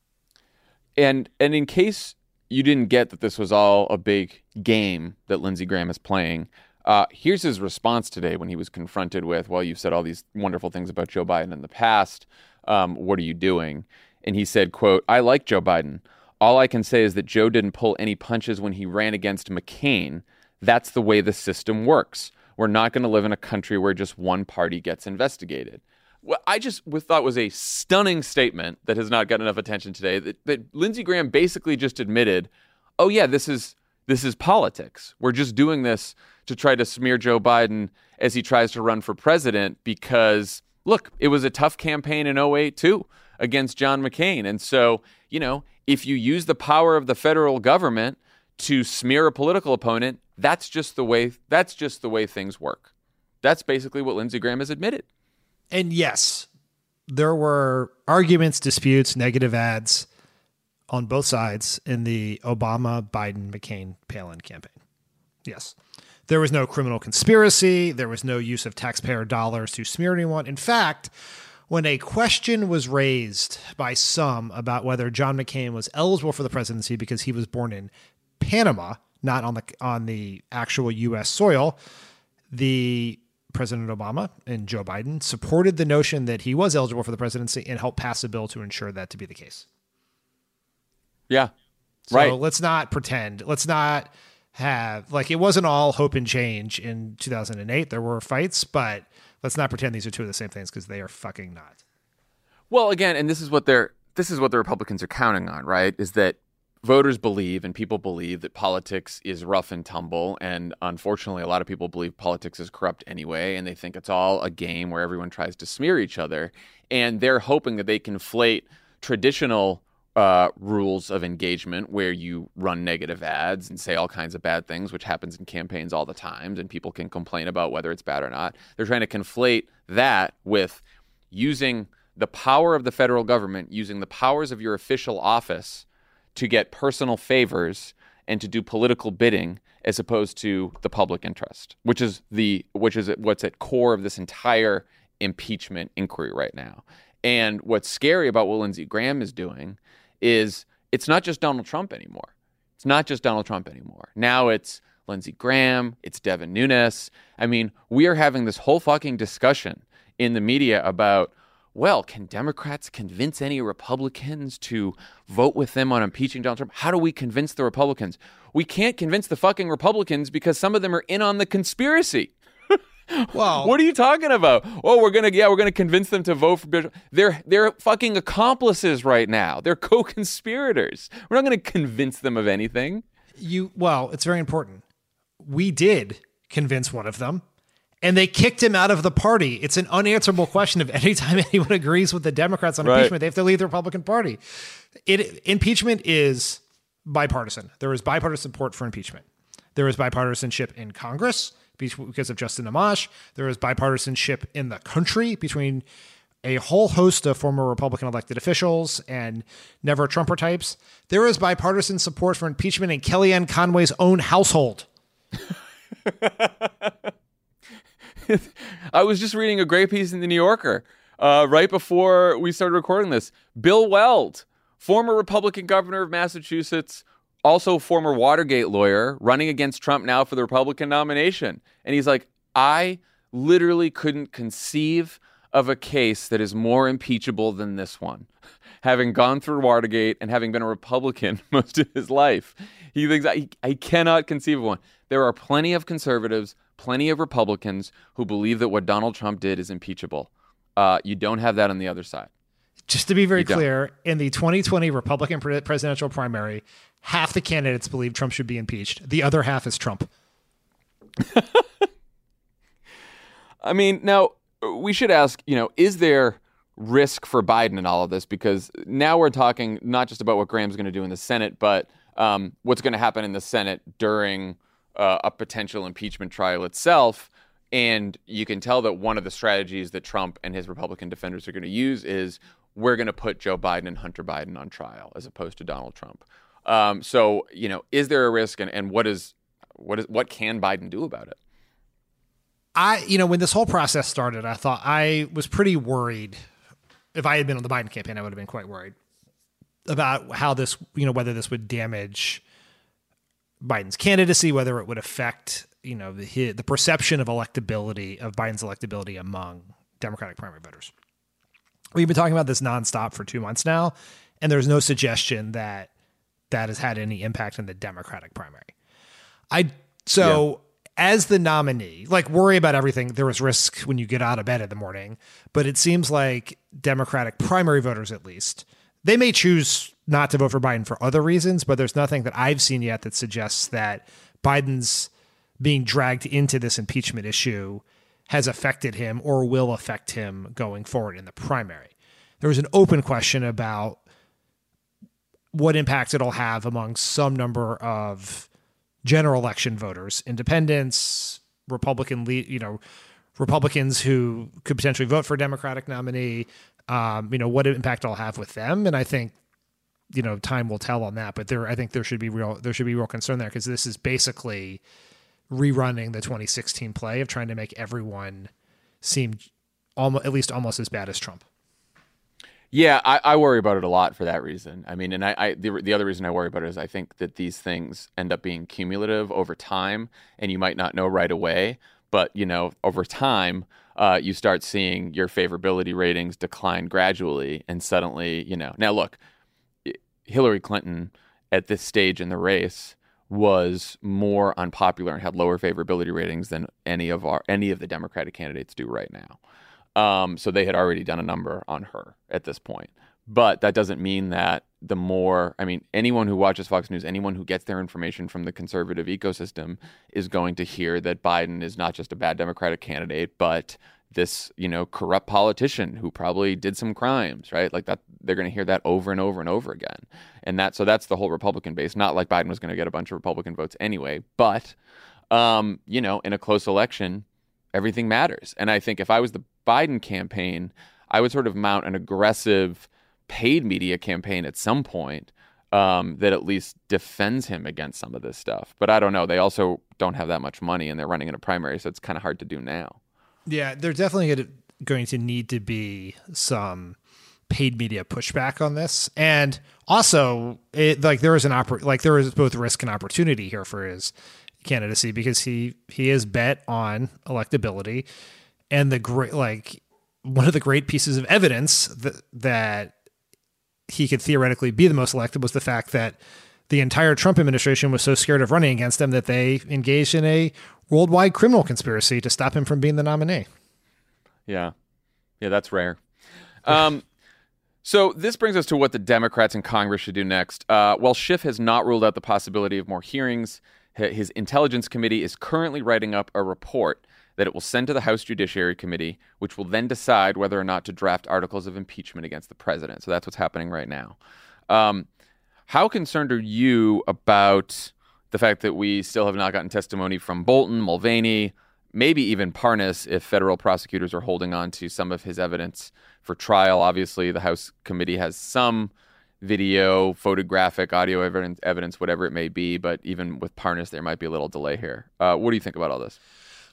And and in case you didn't get that this was all a big game that Lindsey Graham is playing, uh, here's his response today when he was confronted with, well, you've said all these wonderful things about Joe Biden in the past. Um, what are you doing? And he said, quote, I like Joe Biden. All I can say is that Joe didn't pull any punches when he ran against McCain. That's the way the system works. We're not going to live in a country where just one party gets investigated. What I just thought was a stunning statement that has not gotten enough attention today, that, that Lindsey Graham basically just admitted, oh yeah, this is this is politics. We're just doing this to try to smear Joe Biden as he tries to run for president because, look, it was a tough campaign in oh eight too against John McCain. And so, you know, if you use the power of the federal government to smear a political opponent, that's just the way that's just the way things work. That's basically what Lindsey Graham has admitted. And yes, there were arguments, disputes, negative ads on both sides in the Obama, Biden, McCain, Palin campaign. Yes. There was no criminal conspiracy. There was no use of taxpayer dollars to smear anyone. In fact, when a question was raised by some about whether John McCain was eligible for the presidency because he was born in Panama, not on the on the actual U S soil, the President Obama and Joe Biden supported the notion that he was eligible for the presidency and helped pass a bill to ensure that to be the case. Yeah, so right. let's not pretend. Let's not have, like, it wasn't all hope and change in two thousand eight. There were fights, but let's not pretend these are two of the same things because they are fucking not. Well, again, and this is what they're this is what the Republicans are counting on, right? Is that voters believe and people believe that politics is rough and tumble. And unfortunately, a lot of people believe politics is corrupt anyway. And they think it's all a game where everyone tries to smear each other. And they're hoping that they conflate traditional uh, rules of engagement where you run negative ads and say all kinds of bad things, which happens in campaigns all the time. And people can complain about whether it's bad or not. They're trying to conflate that with using the power of the federal government, using the powers of your official office to get personal favors and to do political bidding as opposed to the public interest, which is the which is what's at core of this entire impeachment inquiry right now. And what's scary about what Lindsey Graham is doing is it's not just Donald Trump anymore. It's not just Donald Trump anymore. Now it's Lindsey Graham, it's Devin Nunes. I mean, we are having this whole fucking discussion in the media about, well, can Democrats convince any Republicans to vote with them on impeaching Donald Trump? How do we convince the Republicans? We can't convince the fucking Republicans because some of them are in on the conspiracy. Well, what are you talking about? Oh, we're gonna yeah, we're gonna convince them to vote for Bishop. They're they're fucking accomplices right now. They're co-conspirators. We're not gonna convince them of anything. You well, it's very important. We did convince one of them. And they kicked him out of the party. It's an unanswerable question of anytime anyone agrees with the Democrats on right. impeachment, they have to leave the Republican Party. It, impeachment is bipartisan. There is bipartisan support for impeachment. There is bipartisanship in Congress because of Justin Amash. There is bipartisanship in the country between a whole host of former Republican elected officials and never Trumper types. There is bipartisan support for impeachment in Kellyanne Conway's own household. I was just reading a great piece in the New Yorker uh, right before we started recording this. Bill Weld, former Republican governor of Massachusetts, also former Watergate lawyer, running against Trump now for the Republican nomination. And he's like, I literally couldn't conceive of a case that is more impeachable than this one. Having gone through Watergate and having been a Republican most of his life, he thinks I, I cannot conceive of one. There are plenty of conservatives, plenty of Republicans who believe that what Donald Trump did is impeachable. Uh, you don't have that on the other side. Just to be very clear, in the twenty twenty Republican presidential primary, half the candidates believe Trump should be impeached. The other half is Trump. I mean, now, we should ask, you know, is there risk for Biden in all of this? Because now we're talking not just about what Graham's going to do in the Senate, but um, what's going to happen in the Senate during uh, a potential impeachment trial itself. And you can tell that one of the strategies that Trump and his Republican defenders are going to use is we're going to put Joe Biden and Hunter Biden on trial as opposed to Donald Trump. Um, so, you know, is there a risk, and, and what is what is what can Biden do about it? I, you know, when this whole process started, I thought I was pretty worried. If I had been on the Biden campaign, I would have been quite worried about how this, you know, whether this would damage Biden's candidacy, whether it would affect, you know, the the perception of electability of Biden's electability among Democratic primary voters. We've been talking about this nonstop for two months now, and there's no suggestion that that has had any impact on the Democratic primary. I so. Yeah. As the nominee, like, worry about everything. There was risk when you get out of bed in the morning, but it seems like Democratic primary voters, at least, they may choose not to vote for Biden for other reasons, but there's nothing that I've seen yet that suggests that Biden's being dragged into this impeachment issue has affected him or will affect him going forward in the primary. There was an open question about what impact it'll have among some number of general election voters, independents, Republican, you know, Republicans who could potentially vote for a Democratic nominee, um, you know, what impact it'll have with them. And I think, you know, time will tell on that, but there, I think there should be real, there should be real concern there because this is basically rerunning the twenty sixteen play of trying to make everyone seem almost, at least almost as bad as Trump. Yeah, I, I worry about it a lot for that reason. I mean, and I, I the, the other reason I worry about it is I think that these things end up being cumulative over time, and you might not know right away, but, you know, over time, uh, you start seeing your favorability ratings decline gradually, and suddenly, you know. Now, look, Hillary Clinton at this stage in the race was more unpopular and had lower favorability ratings than any of our any of the Democratic candidates do right now. Um, so they had already done a number on her at this point. But that doesn't mean that the more, I mean, anyone who watches Fox News, anyone who gets their information from the conservative ecosystem is going to hear that Biden is not just a bad Democratic candidate, but this, you know, corrupt politician who probably did some crimes, right? Like that, they're going to hear that over and over and over again. And that, so that's the whole Republican base. Not like Biden was going to get a bunch of Republican votes anyway, but, um, you know, in a close election, everything matters. And I think if I was the Biden campaign, I would sort of mount an aggressive paid media campaign at some point um, that at least defends him against some of this stuff. But I don't know. They also don't have that much money and they're running in a primary, so it's kind of hard to do now. Yeah, there's definitely going to need to be some paid media pushback on this. And also, it, like there is an oppor- like there is both risk and opportunity here for his candidacy because he he is bet on electability. And the great, like one of the great pieces of evidence that, that he could theoretically be the most elected was the fact that the entire Trump administration was so scared of running against him that they engaged in a worldwide criminal conspiracy to stop him from being the nominee. Yeah. Yeah, that's rare. Um, so this brings us to what the Democrats in Congress should do next. Uh, while Schiff has not ruled out the possibility of more hearings, his Intelligence Committee is currently writing up a report that it will send to the House Judiciary Committee, which will then decide whether or not to draft articles of impeachment against the president. So that's what's happening right now. Um, how concerned are you about the fact that we still have not gotten testimony from Bolton, Mulvaney, maybe even Parnas, if federal prosecutors are holding on to some of his evidence for trial? Obviously, the House Committee has some video, photographic, audio evidence, evidence, whatever it may be. But even with Parnas, there might be a little delay here. Uh, what do you think about all this?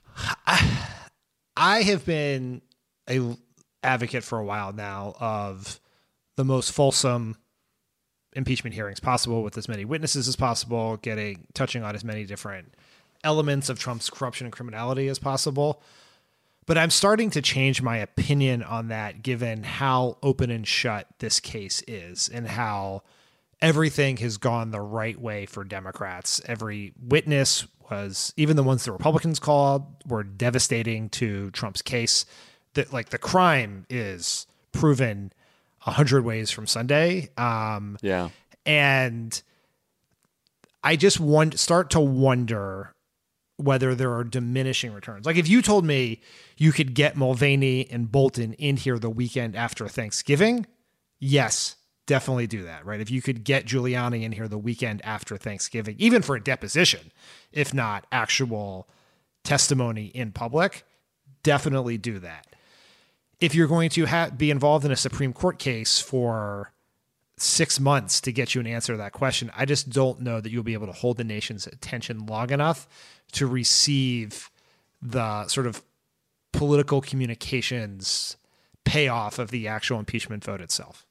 I, I have been a advocate for a while now of the most fulsome impeachment hearings possible with as many witnesses as possible, getting touching on as many different elements of Trump's corruption and criminality as possible. But I'm starting to change my opinion on that given how open and shut this case is and how everything has gone the right way for Democrats. Every witness was, even the ones the Republicans called, were devastating to Trump's case. That, like, the crime is proven a hundred ways from Sunday. Um, yeah. And I just want, start to wonder whether there are diminishing returns. Like if you told me you could get Mulvaney and Bolton in here the weekend after Thanksgiving, yes, definitely do that, right? If you could get Giuliani in here the weekend after Thanksgiving, even for a deposition, if not actual testimony in public, definitely do that. If you're going to ha- be involved in a Supreme Court case for six months to get you an answer to that question, I just don't know that you'll be able to hold the nation's attention long enough to receive the sort of political communications payoff of the actual impeachment vote itself.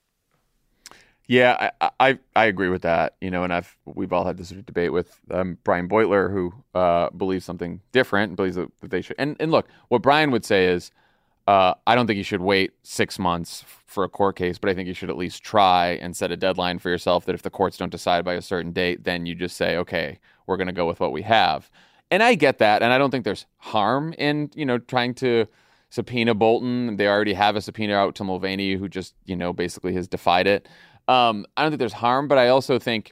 Yeah, I, I I agree with that. You know, and I've we've all had this sort of debate with um, Brian Beutler, who uh, believes something different and believes that they should. And and look, what Brian would say is, uh, I don't think you should wait six months for a court case, but I think you should at least try and set a deadline for yourself that if the courts don't decide by a certain date, then you just say, okay, we're going to go with what we have. And I get that, and I don't think there's harm in, you know, trying to subpoena Bolton. They already have a subpoena out to Mulvaney, who just, you know, basically has defied it. Um, I don't think there's harm, but I also think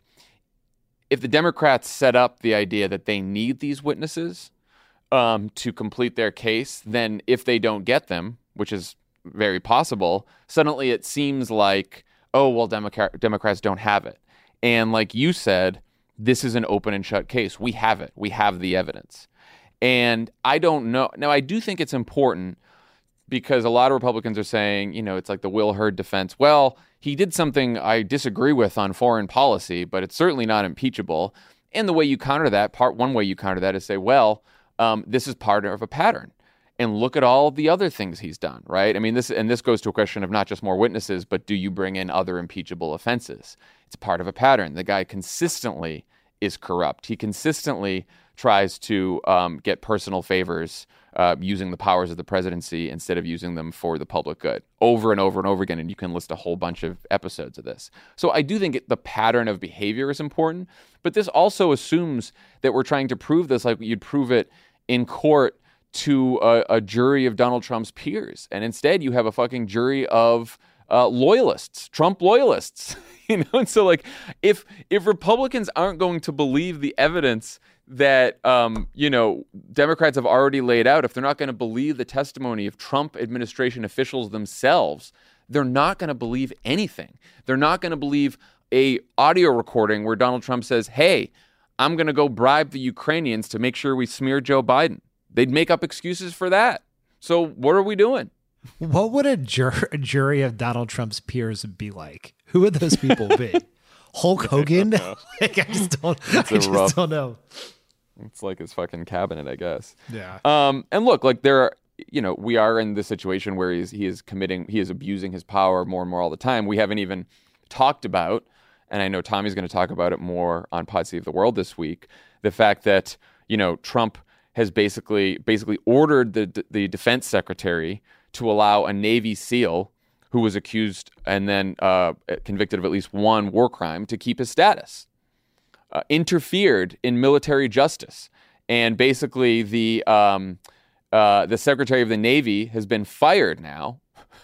if the Democrats set up the idea that they need these witnesses um, to complete their case, then if they don't get them, which is very possible, suddenly it seems like, oh, well, Democrat- Democrats don't have it. And like you said, this is an open and shut case. We have it. We have the evidence. And I don't know. Now, I do think it's important because a lot of Republicans are saying, you know, it's like the Will Hurd defense. Well, he did something I disagree with on foreign policy, but it's certainly not impeachable. And the way you counter that, part one way you counter that is say, well, um, this is part of a pattern. And look at all the other things he's done, right? I mean, this and this goes to a question of not just more witnesses, but do you bring in other impeachable offenses? It's part of a pattern. The guy consistently is corrupt. He consistently tries to um, get personal favors uh, using the powers of the presidency instead of using them for the public good over and over and over again. And you can list a whole bunch of episodes of this. So I do think it, the pattern of behavior is important, but this also assumes that we're trying to prove this like you'd prove it in court to a, a jury of Donald Trump's peers. And instead you have a fucking jury of uh, loyalists, Trump loyalists, you know? And so like, if, if Republicans aren't going to believe the evidence that, um, you know, Democrats have already laid out, if they're not going to believe the testimony of Trump administration officials themselves, they're not going to believe anything. They're not going to believe a audio recording where Donald Trump says, hey, I'm going to go bribe the Ukrainians to make sure we smear Joe Biden. They'd make up excuses for that. So what are we doing? What would a, jur- a jury of Donald Trump's peers be like? Who would those people be? Hulk Hogan? like, I just don't, I just rough, don't know. It's like his fucking cabinet, I guess. Yeah. Um, and look, like there are, you know, we are in this situation where he's, he is committing, he is abusing his power more and more all the time. We haven't even talked about, and I know Tommy's going to talk about it more on Pod Save the World this week, the fact that, you know, Trump has basically basically ordered the the defense secretary to allow a Navy SEAL who was accused and then uh, convicted of at least one war crime to keep his status. Uh, interfered in military justice, and basically the um, uh, the Secretary of the Navy has been fired now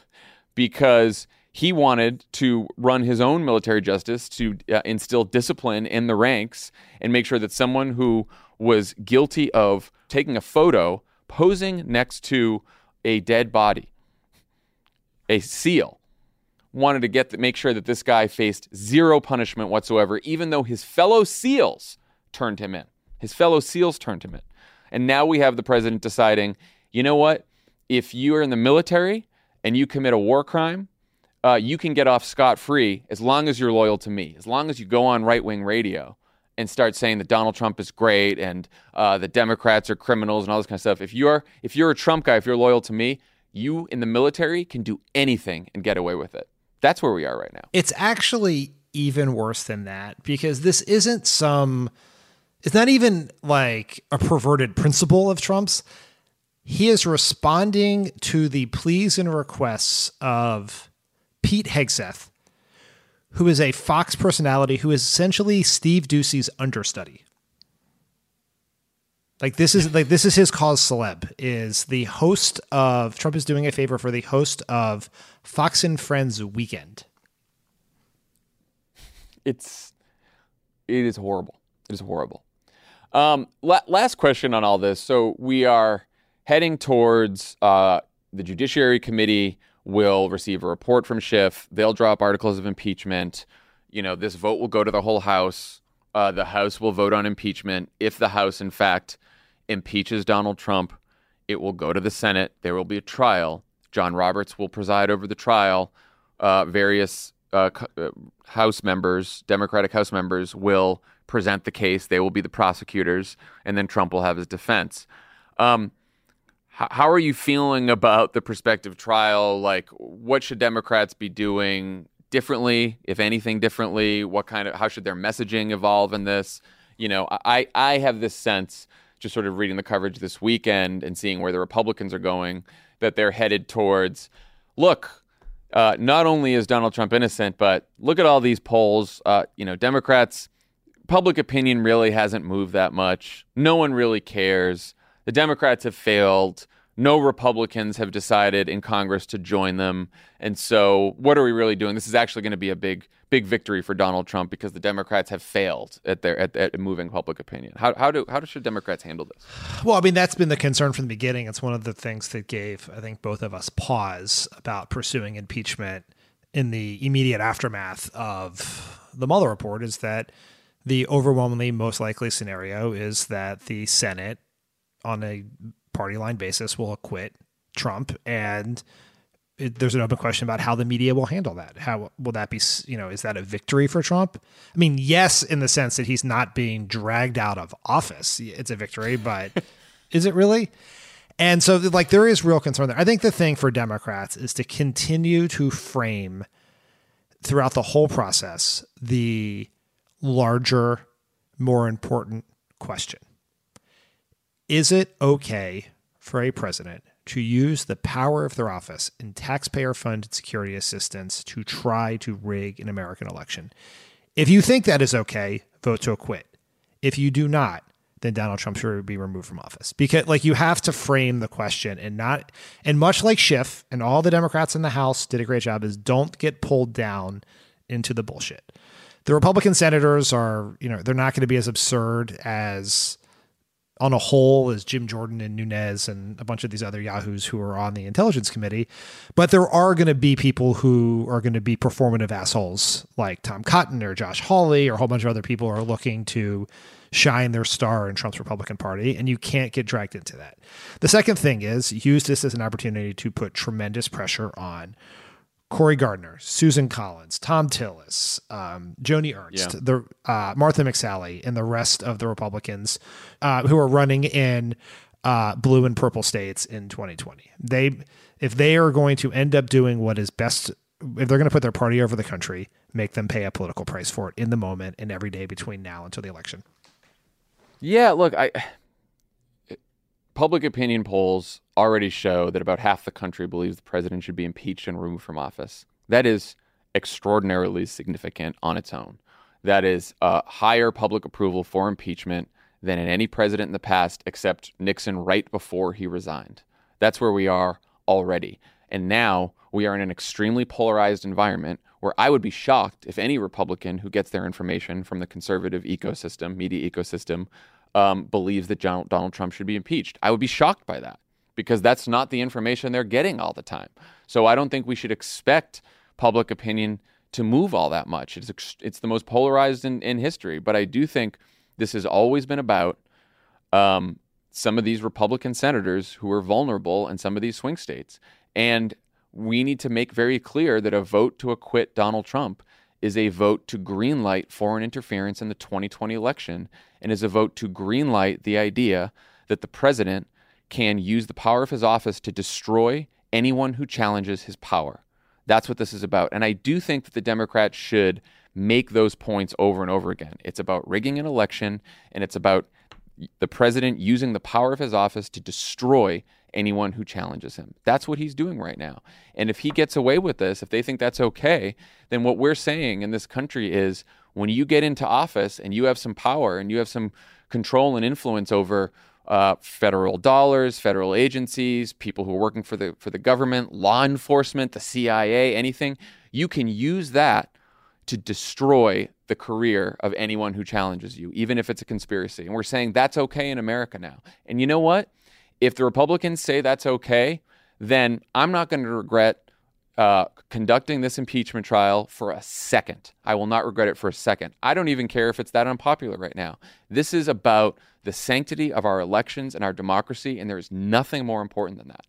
because he wanted to run his own military justice to uh, instill discipline in the ranks and make sure that someone who was guilty of taking a photo posing next to a dead body, a SEAL, wanted to get the, make sure that this guy faced zero punishment whatsoever, even though his fellow SEALs turned him in. His fellow SEALs turned him in. And now we have the president deciding, you know what? If you are in the military and you commit a war crime, uh, you can get off scot-free as long as you're loyal to me, as long as you go on right-wing radio and start saying that Donald Trump is great and uh, the Democrats are criminals and all this kind of stuff. If you're if you're a Trump guy, if you're loyal to me, you in the military can do anything and get away with it. That's where we are right now. It's actually even worse than that, because this isn't some, it's not even like a perverted principle of Trump's. He is responding to the pleas and requests of Pete Hegseth, who is a Fox personality who is essentially Steve Doocy's understudy. Like this is like this is his cause celeb, is the host of, Trump is doing a favor for the host of Fox and Friends Weekend. It's it is horrible. It is horrible. Um, la- last question on all this. So we are heading towards uh, the Judiciary Committee will receive a report from Schiff. They'll draw up articles of impeachment. You know, this vote will go to the whole House. Uh, the House will vote on impeachment. If the House, in fact, impeaches Donald Trump, it will go to the Senate. There will be a trial. John Roberts will preside over the trial. Uh, various uh, House members, Democratic House members, will present the case. They will be the prosecutors, and then Trump will have his defense. Um, h- how are you feeling about the prospective trial? Like, what should Democrats be doing differently, if anything differently? What kind of, how should their messaging evolve in this? You know, I, I have this sense, just sort of reading the coverage this weekend and seeing where the Republicans are going, that they're headed towards, look, uh, not only is Donald Trump innocent, but look at all these polls. Uh, you know, Democrats, public opinion really hasn't moved that much. No one really cares. The Democrats have failed. No Republicans have decided in Congress to join them. And so what are we really doing? This is actually going to be a big, big victory for Donald Trump because the Democrats have failed at their at, at moving public opinion. How how do how should Democrats handle this? Well, I mean, that's been the concern from the beginning. It's one of the things that gave, I think, both of us pause about pursuing impeachment in the immediate aftermath of the Mueller report, is that the overwhelmingly most likely scenario is that the Senate, on a party line basis, will acquit Trump, and it, there's an open question about how the media will handle that. How will that be? You know, is that a victory for Trump? I mean, yes, in the sense that he's not being dragged out of office, it's a victory, but is it really? And so, like, there is real concern there. I think the thing for Democrats is to continue to frame throughout the whole process the larger, more important question. Is it okay for a president to use the power of their office in taxpayer-funded security assistance to try to rig an American election? If you think that is okay, vote to acquit. If you do not, then Donald Trump should be removed from office. Because, like, you have to frame the question and not, and much like Schiff and all the Democrats in the House did a great job, is don't get pulled down into the bullshit. The Republican senators are, you know, they're not going to be as absurd as, on a whole, as Jim Jordan and Nunes and a bunch of these other yahoos who are on the Intelligence Committee. But there are going to be people who are going to be performative assholes like Tom Cotton or Josh Hawley or a whole bunch of other people who are looking to shine their star in Trump's Republican Party, and you can't get dragged into that. The second thing is use this as an opportunity to put tremendous pressure on Cory Gardner, Susan Collins, Tom Tillis, um, Joni Ernst, yeah. the uh, Martha McSally, and the rest of the Republicans uh, who are running in uh, blue and purple states in twenty twenty. They, if they are going to end up doing what is best, if they're going to put their party over the country, make them pay a political price for it in the moment and every day between now until the election. Yeah, look, I public opinion polls already show that about half the country believes the president should be impeached and removed from office. That is extraordinarily significant on its own. That is uh, higher public approval for impeachment than in any president in the past, except Nixon right before he resigned. That's where we are already. And now we are in an extremely polarized environment where I would be shocked if any Republican who gets their information from the conservative ecosystem, media ecosystem, um, believes that John, Donald Trump should be impeached. I would be shocked by that because that's not the information they're getting all the time. So I don't think we should expect public opinion to move all that much. It's it's the most polarized in, in history. But I do think this has always been about um, some of these Republican senators who are vulnerable in some of these swing states. And we need to make very clear that a vote to acquit Donald Trump is a vote to greenlight foreign interference in the twenty twenty election and is a vote to greenlight the idea that the president can use the power of his office to destroy anyone who challenges his power. That's what this is about. And I do think that the Democrats should make those points over and over again. It's about rigging an election, and it's about the president using the power of his office to destroy anyone who challenges him. That's what he's doing right now. And if he gets away with this, if they think that's okay, then what we're saying in this country is when you get into office and you have some power and you have some control and influence over uh, federal dollars, federal agencies, people who are working for the for the government, law enforcement, the C I A, anything, you can use that to destroy the career of anyone who challenges you, even if it's a conspiracy. And we're saying that's okay in America now. And you know what? If the Republicans say that's okay, then I'm not going to regret uh, conducting this impeachment trial for a second. I will not regret it for a second. I don't even care if it's that unpopular right now. This is about the sanctity of our elections and our democracy, and there is nothing more important than that.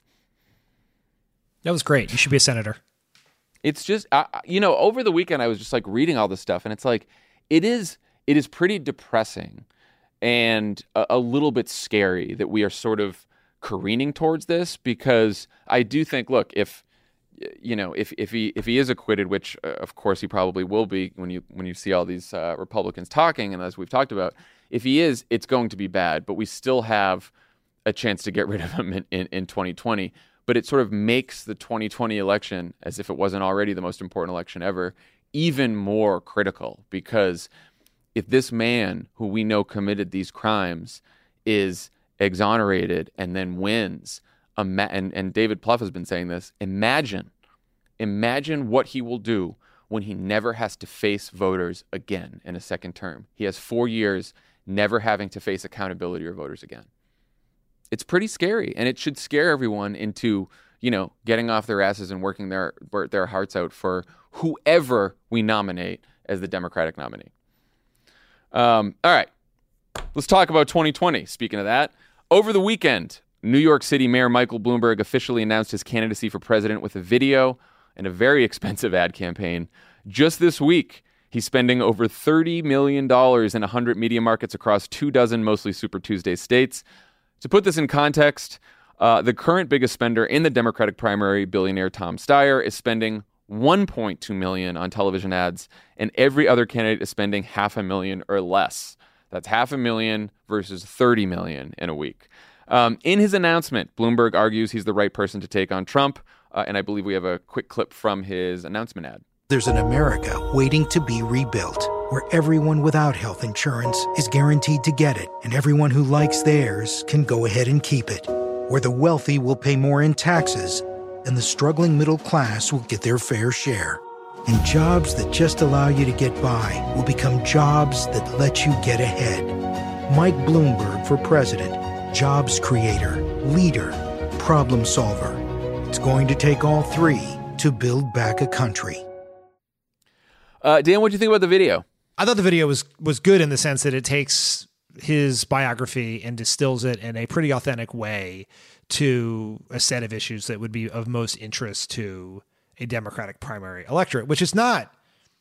That was great. You should be a senator. It's just, uh, you know, over the weekend, I was just like reading all this stuff, and it's like, it is, it is pretty depressing and a, a little bit scary that we are sort of careening towards this, because I do think, look, if, you know, if, if he, if he is acquitted, which uh, of course he probably will be when you, when you see all these uh, Republicans talking, and as we've talked about, if he is, it's going to be bad, but we still have a chance to get rid of him in, in, in twenty twenty. But it sort of makes the twenty twenty election, as if it wasn't already the most important election ever, even more critical. Because if this man, who we know committed these crimes, is exonerated and then wins, ima- and, and David Plouffe has been saying this, imagine, imagine what he will do when he never has to face voters again in a second term. He has four years never having to face accountability or voters again. It's pretty scary, and it should scare everyone into, you know, getting off their asses and working their their hearts out for whoever we nominate as the Democratic nominee. Um, all right, let's talk about twenty twenty. Speaking of that, over the weekend, New York City Mayor Michael Bloomberg officially announced his candidacy for president with a video and a very expensive ad campaign. Just this week, he's spending over thirty million dollars in one hundred media markets across two dozen mostly Super Tuesday states. To put this in context, uh, the current biggest spender in the Democratic primary, billionaire Tom Steyer, is spending one point two million dollars on television ads, and every other candidate is spending half a million or less. That's half a million versus thirty million in a week. Um, in his announcement, Bloomberg argues he's the right person to take on Trump, uh, and I believe we have a quick clip from his announcement ad. There's an America waiting to be rebuilt, where everyone without health insurance is guaranteed to get it, and everyone who likes theirs can go ahead and keep it. Where the wealthy will pay more in taxes, and the struggling middle class will get their fair share. And jobs that just allow you to get by will become jobs that let you get ahead. Mike Bloomberg for president. Jobs creator, leader, problem solver. It's going to take all three to build back a country. Uh, Dan, what do you think about the video? I thought the video was was good in the sense that it takes his biography and distills it in a pretty authentic way to a set of issues that would be of most interest to a Democratic primary electorate, which is not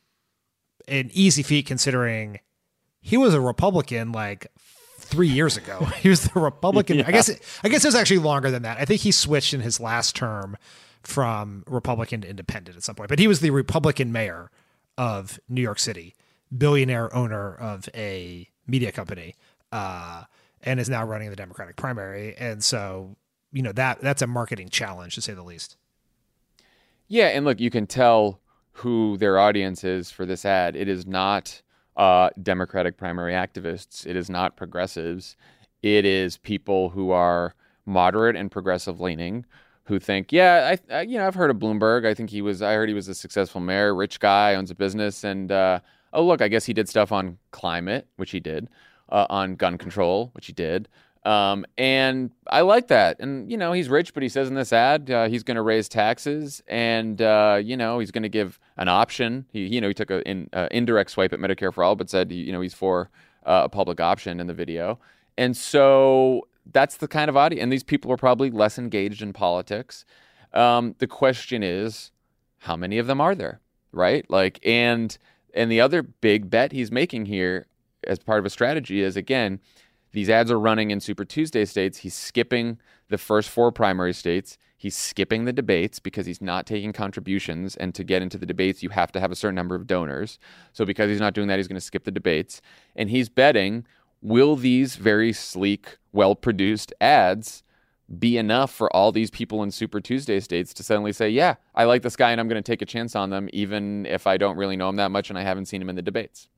an easy feat considering he was a Republican like three years ago. He was the Republican. yeah. I guess it, I guess it was actually longer than that. I think he switched in his last term from Republican to Independent at some point, but he was the Republican mayor of New York City, billionaire owner of a media company, uh, and is now running the Democratic primary. And so, you know, that that's a marketing challenge, to say the least. Yeah, and look, you can tell who their audience is for this ad. It is not uh, Democratic primary activists. It is not progressives. It is people who are moderate and progressive leaning, who think, yeah, I, I, you know, I've heard of Bloomberg. I think he was, I heard he was a successful mayor, rich guy, owns a business. And, uh, oh, look, I guess he did stuff on climate, which he did, uh, on gun control, which he did. Um, and I like that. And, you know, he's rich, but he says in this ad, uh, he's going to raise taxes and, uh, you know, he's going to give an option. He, you know, he took an in, uh, indirect swipe at Medicare for All, but said, you know, he's for uh, a public option in the video. And so that's the kind of audience, and these people are probably less engaged in politics. Um, the question is, how many of them are there, right? Like, and and the other big bet he's making here as part of a strategy is, again, these ads are running in Super Tuesday states. He's skipping the first four primary states. He's skipping the debates because he's not taking contributions, and to get into the debates, you have to have a certain number of donors. So because he's not doing that, he's going to skip the debates, and he's betting, will these very sleek, well-produced ads be enough for all these people in Super Tuesday states to suddenly say, yeah, I like this guy and I'm going to take a chance on them, even if I don't really know him that much and I haven't seen him in the debates?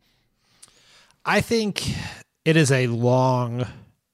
I think it is a long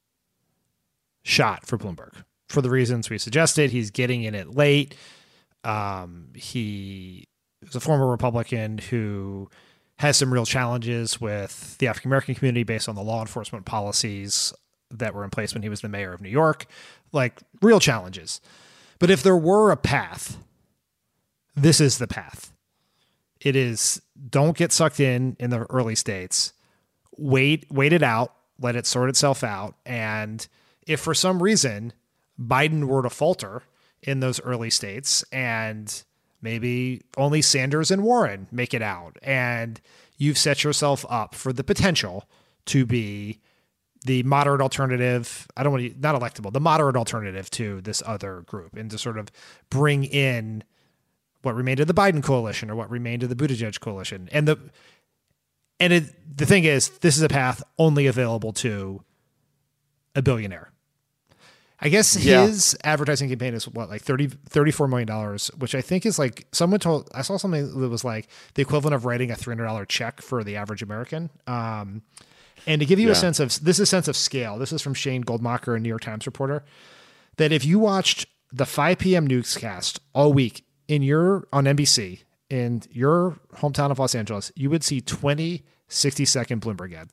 shot for Bloomberg for the reasons we suggested. He's getting in it late. Um, he was a former Republican who has some real challenges with the African American community based on the law enforcement policies that were in place when he was the mayor of New York, like real challenges. But if there were a path, this is the path. It is, don't get sucked in in the early states. Wait, wait it out, let it sort itself out. And if for some reason Biden were to falter in those early states and maybe only Sanders and Warren make it out, and you've set yourself up for the potential to be the moderate alternative, I don't want to, not electable, the moderate alternative to this other group, and to sort of bring in what remained of the Biden coalition or what remained of the Buttigieg coalition. And the, and it, the thing is, this is a path only available to a billionaire. I guess his yeah. advertising campaign is what, like thirty, thirty-four million dollars, which I think is like, someone told, I saw something that was like the equivalent of writing a three hundred dollars check for the average American. Um, and to give you yeah. a sense of, this is a sense of scale. This is from Shane Goldmacher, a New York Times reporter, that if you watched the five p.m. newscast all week in your, on N B C in your hometown of Los Angeles, you would see twenty sixty second Bloomberg ad.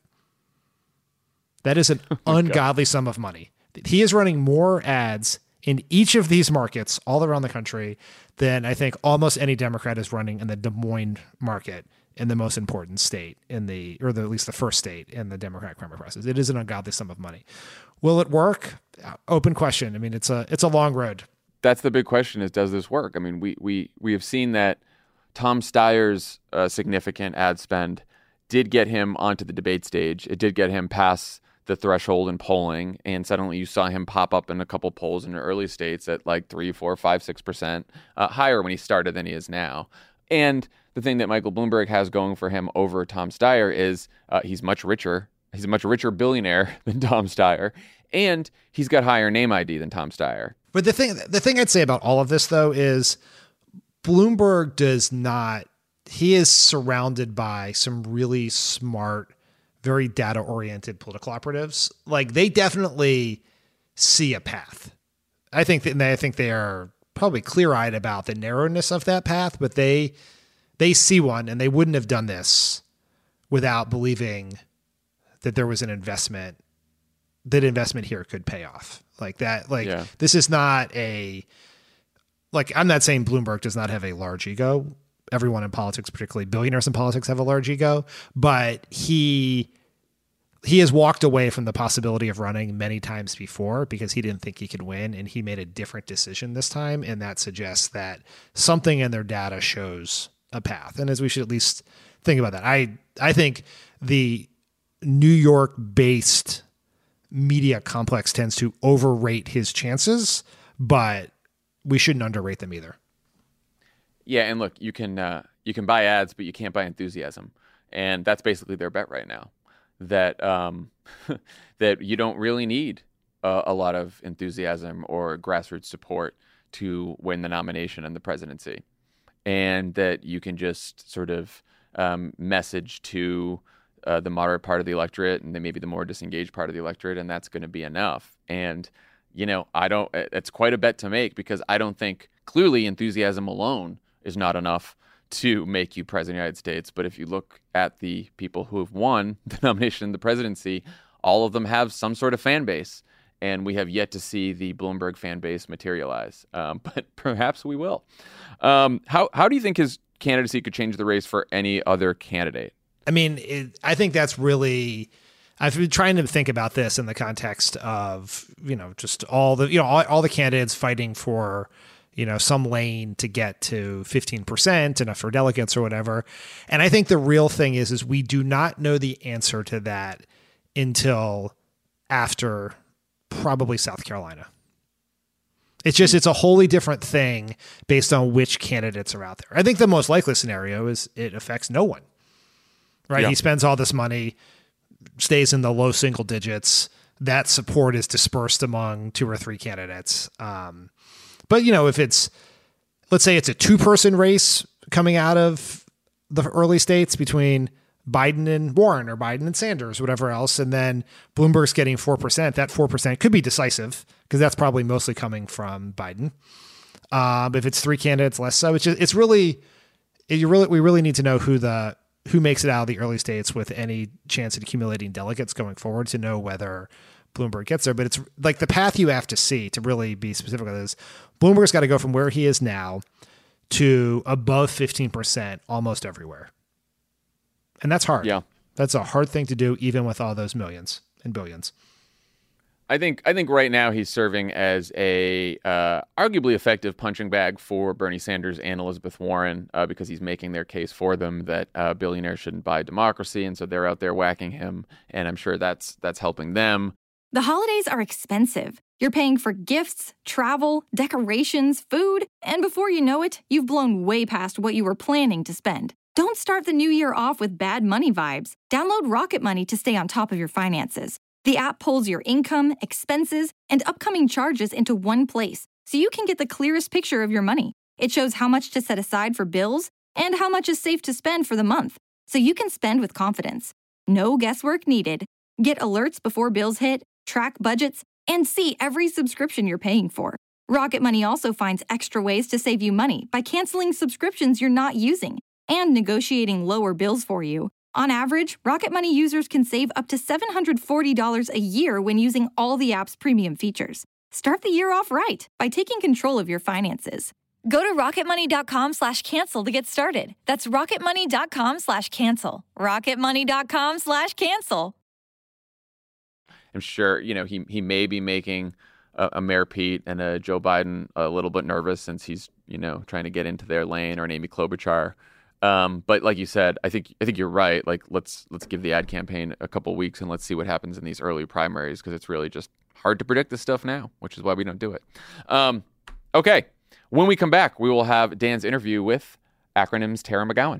That is an oh ungodly God. sum of money. He is running more ads in each of these markets all around the country than I think almost any Democrat is running in the Des Moines market, in the most important state in the, or the, at least the first state in the Democratic primary process. It is an ungodly sum of money. Will it work? Open question. I mean, it's a, it's a long road. That's the big question, is does this work? I mean, we, we, we have seen that Tom Steyer's uh, significant ad spend did get him onto the debate stage. It did get him past the threshold in polling, and suddenly you saw him pop up in a couple polls in the early states at like three, four, five, six percent uh, higher when he started than he is now. And the thing that Michael Bloomberg has going for him over Tom Steyer is uh, he's much richer. He's a much richer billionaire than Tom Steyer, and he's got higher name I D than Tom Steyer. But the thing, the thing I'd say about all of this, though, is Bloomberg does not. He is surrounded by some really smart, very data-oriented political operatives. Like, they definitely see a path. I think that I think they are probably clear-eyed about the narrowness of that path, but they they see one, and they wouldn't have done this without believing that there was an investment, that investment here could pay off. Like that, like yeah. this is not a, like, I'm not saying Bloomberg does not have a large ego. Everyone in politics, particularly billionaires in politics, have a large ego, but he he has walked away from the possibility of running many times before because he didn't think he could win, and he made a different decision this time, and that suggests that something in their data shows a path. And as we should at least think about that. I I think the New York-based media complex tends to overrate his chances, but we shouldn't underrate them either. Yeah, and look, you can uh, you can buy ads, but you can't buy enthusiasm, and that's basically their bet right now. That um, that you don't really need uh, a lot of enthusiasm or grassroots support to win the nomination and the presidency, and that you can just sort of um, message to uh, the moderate part of the electorate and then maybe the more disengaged part of the electorate, and that's going to be enough. And you know, I don't. It's quite a bet to make because I don't think clearly enthusiasm alone is not enough to make you president of the United States. But if you look at the people who have won the nomination and the presidency, all of them have some sort of fan base. And we have yet to see the Bloomberg fan base materialize. Um, but perhaps we will. Um, how, how do you think his candidacy could change the race for any other candidate? I mean, it, I think that's really... I've been trying to think about this in the context of, you know, just all the, you know, all, all the candidates fighting for, you know, some lane to get to fifteen percent, enough for delegates or whatever. And I think the real thing is, is we do not know the answer to that until after probably South Carolina. It's just, it's a wholly different thing based on which candidates are out there. I think the most likely scenario is it affects no one, right? Yeah. He spends all this money, stays in the low single digits. That support is dispersed among two or three candidates. Um, but, you know, if it's, let's say it's a two-person race coming out of the early states between Biden and Warren or Biden and Sanders, whatever else, and then Bloomberg's getting four percent, that four percent could be decisive because that's probably mostly coming from Biden. Um, if it's three candidates, less so. It's just, it's really, you really, we really need to know who the who makes it out of the early states with any chance at accumulating delegates going forward to know whether Bloomberg gets there. But it's like the path you have to see to really be specific on this. Bloomberg's got to go from where he is now to above fifteen percent almost everywhere. And that's hard. Yeah. That's a hard thing to do, even with all those millions and billions. I think I think right now he's serving as a uh, arguably effective punching bag for Bernie Sanders and Elizabeth Warren uh, because he's making their case for them that uh, billionaires shouldn't buy democracy, and so they're out there whacking him, and I'm sure that's that's helping them. The holidays are expensive. You're paying for gifts, travel, decorations, food, and before you know it, you've blown way past what you were planning to spend. Don't start the new year off with bad money vibes. Download Rocket Money to stay on top of your finances. The app pulls your income, expenses, and upcoming charges into one place, so you can get the clearest picture of your money. It shows how much to set aside for bills and how much is safe to spend for the month, so you can spend with confidence. No guesswork needed. Get alerts before bills hit, track budgets, and see every subscription you're paying for. Rocket Money also finds extra ways to save you money by canceling subscriptions you're not using and negotiating lower bills for you. On average, Rocket Money users can save up to seven hundred forty dollars a year when using all the app's premium features. Start the year off right by taking control of your finances. Go to rocketmoney.com slash cancel to get started. That's rocketmoney.com slash cancel. rocketmoney.com slash cancel. I'm sure, you know, he he may be making a, a Mayor Pete and a Joe Biden a little bit nervous since he's, you know, trying to get into their lane, or an Amy Klobuchar. Um, but like you said, I think I think you're right. Like let's let's give the ad campaign a couple weeks and let's see what happens in these early primaries, because it's really just hard to predict this stuff now, which is why we don't do it. Um, okay, when we come back, we will have Dan's interview with Acronym's Tara McGowan.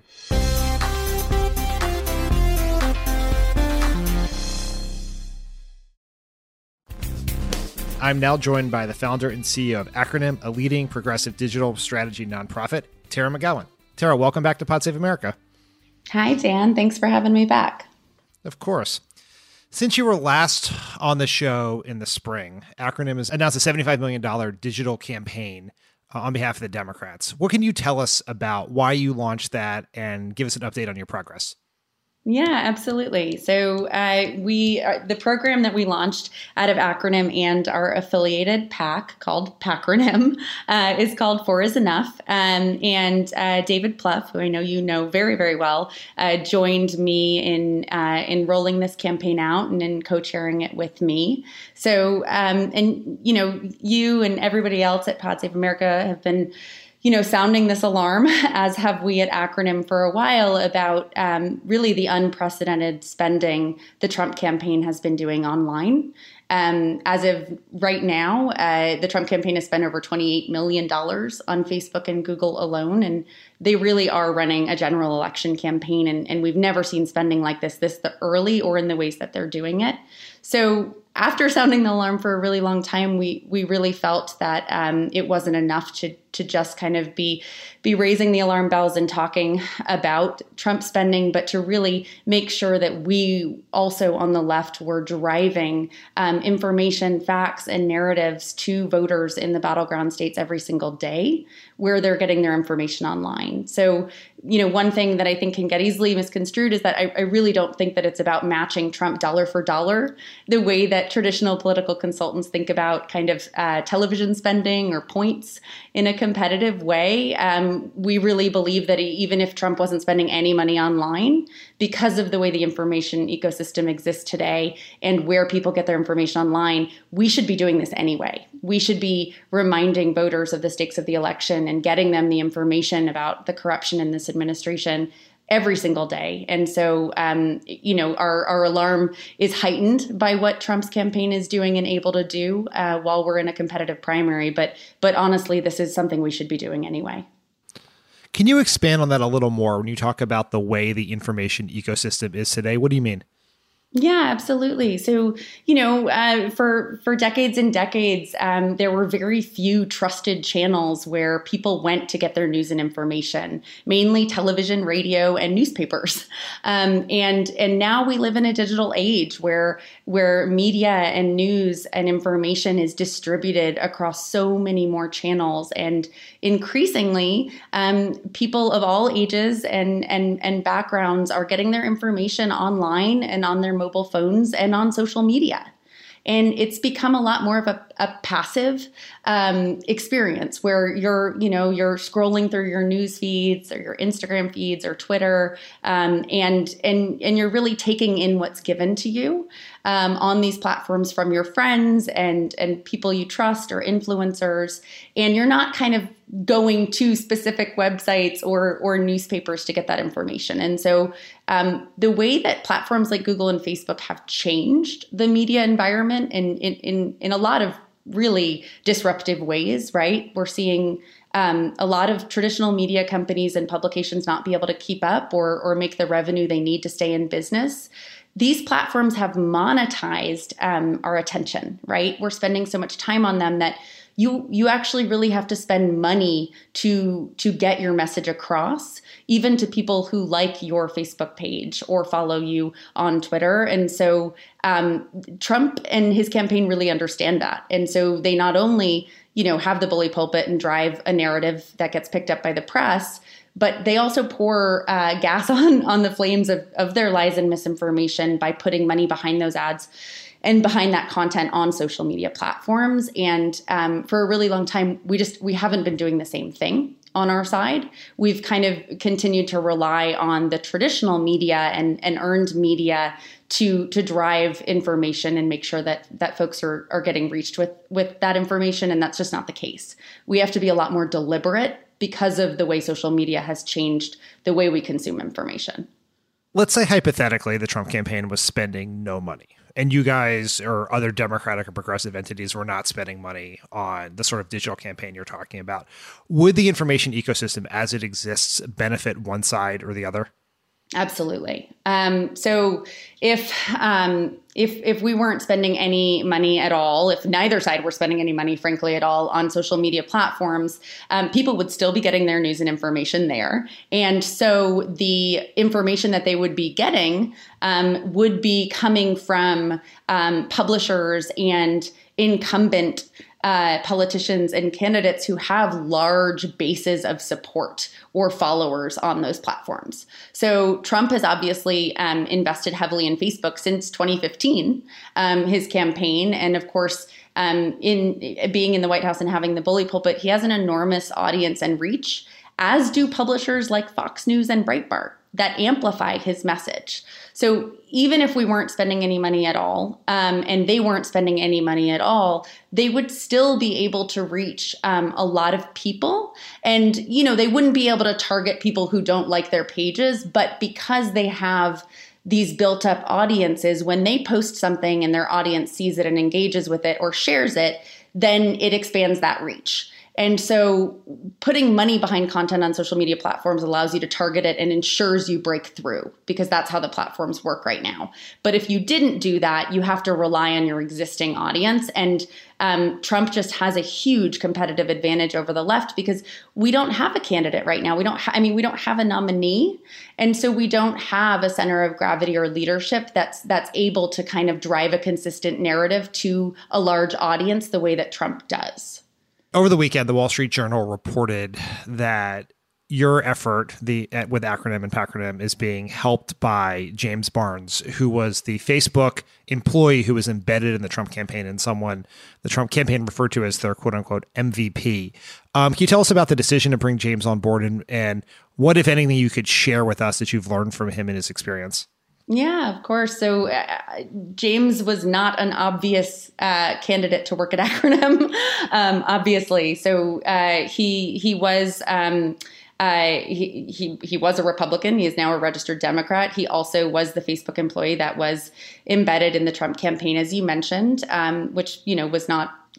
I'm now joined by the founder and C E O of Acronym, a leading progressive digital strategy nonprofit, Tara McGowan. Tara, welcome back to Pod Save America. Hi, Dan. Thanks for having me back. Of course. Since you were last on the show in the spring, Acronym has announced a seventy-five million dollars digital campaign uh, on behalf of the Democrats. What can you tell us about why you launched that, and give us an update on your progress? Yeah, absolutely. So uh, we uh, the program that we launched out of Acronym and our affiliated PAC called Pacronym uh, is called Four is Enough. Um, and uh, David Plouffe, who I know you know very, very well, uh, joined me in uh, in rolling this campaign out and in co-chairing it with me. So, um, and you know, you and everybody else at Pod Save America have been you know, sounding this alarm, as have we at Acronym for a while, about um, really the unprecedented spending the Trump campaign has been doing online. Um, as of right now, uh, the Trump campaign has spent over twenty-eight million dollars on Facebook and Google alone, and they really are running a general election campaign, and, and we've never seen spending like this, this the early or in the ways that they're doing it. So after sounding the alarm for a really long time, we we really felt that um, it wasn't enough to to just kind of be be raising the alarm bells and talking about Trump spending, but to really make sure that we also on the left were driving um, information, facts, and narratives to voters in the battleground states every single day, where they're getting their information online. So, you know, one thing that I think can get easily misconstrued is that I, I really don't think that it's about matching Trump dollar for dollar the way that traditional political consultants think about kind of uh, television spending or points in a competitive way. Um, we really believe that even if Trump wasn't spending any money online, because of the way the information ecosystem exists today and where people get their information online, we should be doing this anyway. We should be reminding voters of the stakes of the election and getting them the information about the corruption in this administration every single day. And so, um, you know, our, our alarm is heightened by what Trump's campaign is doing and able to do uh, while we're in a competitive primary. But but honestly, this is something we should be doing anyway. Can you expand on that a little more when you talk about the way the information ecosystem is today? What do you mean? Yeah, absolutely. So, you know, uh, for for decades and decades, um, there were very few trusted channels where people went to get their news and information, mainly television, radio, and newspapers. Um, and and now we live in a digital age where where media and news and information is distributed across so many more channels, and increasingly, um, people of all ages and and and backgrounds are getting their information online and on their mobile phones and on social media. And it's become a lot more of a, a passive um, experience where you're, you know, you're scrolling through your news feeds or your Instagram feeds or Twitter, um, and and and you're really taking in what's given to you um, on these platforms from your friends and and people you trust or influencers, and you're not kind of going to specific websites or or newspapers to get that information. And so um, the way that platforms like Google and Facebook have changed the media environment in in in, in a lot of really disruptive ways, right? We're seeing um, a lot of traditional media companies and publications not be able to keep up or or make the revenue they need to stay in business. These platforms have monetized um, our attention, right? We're spending so much time on them that you you actually really have to spend money to to get your message across, even to people who like your Facebook page or follow you on Twitter. And so um, Trump and his campaign really understand that. And so they not only, you know, have the bully pulpit and drive a narrative that gets picked up by the press, but they also pour uh, gas on on the flames of, of their lies and misinformation by putting money behind those ads and behind that content on social media platforms. And um, for a really long time, we just we haven't been doing the same thing on our side. We've kind of continued to rely on the traditional media and, and earned media to to drive information and make sure that that folks are are getting reached with with that information. And that's just not the case. We have to be a lot more deliberate because of the way social media has changed the way we consume information. Let's say hypothetically the Trump campaign was spending no money, and you guys or other Democratic or progressive entities were not spending money on the sort of digital campaign you're talking about. Would the information ecosystem as it exists benefit one side or the other? Absolutely. Um, so if um, if if we weren't spending any money at all, if neither side were spending any money, frankly, at all on social media platforms, um, people would still be getting their news and information there. And so the information that they would be getting um, would be coming from um, publishers and incumbent Uh, politicians and candidates who have large bases of support or followers on those platforms. So Trump has obviously um, invested heavily in Facebook since twenty fifteen, um, his campaign. And of course, um, in being in the White House and having the bully pulpit, he has an enormous audience and reach, as do publishers like Fox News and Breitbart that amplify his message. So even if we weren't spending any money at all, um, and they weren't spending any money at all, they would still be able to reach um, a lot of people. And, you know, they wouldn't be able to target people who don't like their pages, but because they have these built up audiences, when they post something and their audience sees it and engages with it or shares it, then it expands that reach. And so putting money behind content on social media platforms allows you to target it and ensures you break through, because that's how the platforms work right now. But if you didn't do that, you have to rely on your existing audience. And um, Trump just has a huge competitive advantage over the left because we don't have a candidate right now. We don't ha- I mean, we don't have a nominee. And so we don't have a center of gravity or leadership that's that's able to kind of drive a consistent narrative to a large audience the way that Trump does. Over the weekend, the Wall Street Journal reported that your effort the with Acronym and Pacronym is being helped by James Barnes, who was the Facebook employee who was embedded in the Trump campaign and someone the Trump campaign referred to as their quote-unquote M V P. Um, can you tell us about the decision to bring James on board and, and what, if anything, you could share with us that you've learned from him and his experience? Yeah, of course. So uh, James was not an obvious uh, candidate to work at Acronym, um, obviously. So uh, he he was um, uh, he he he was a Republican. He is now a registered Democrat. He also was the Facebook employee that was embedded in the Trump campaign, as you mentioned, um, which you know was not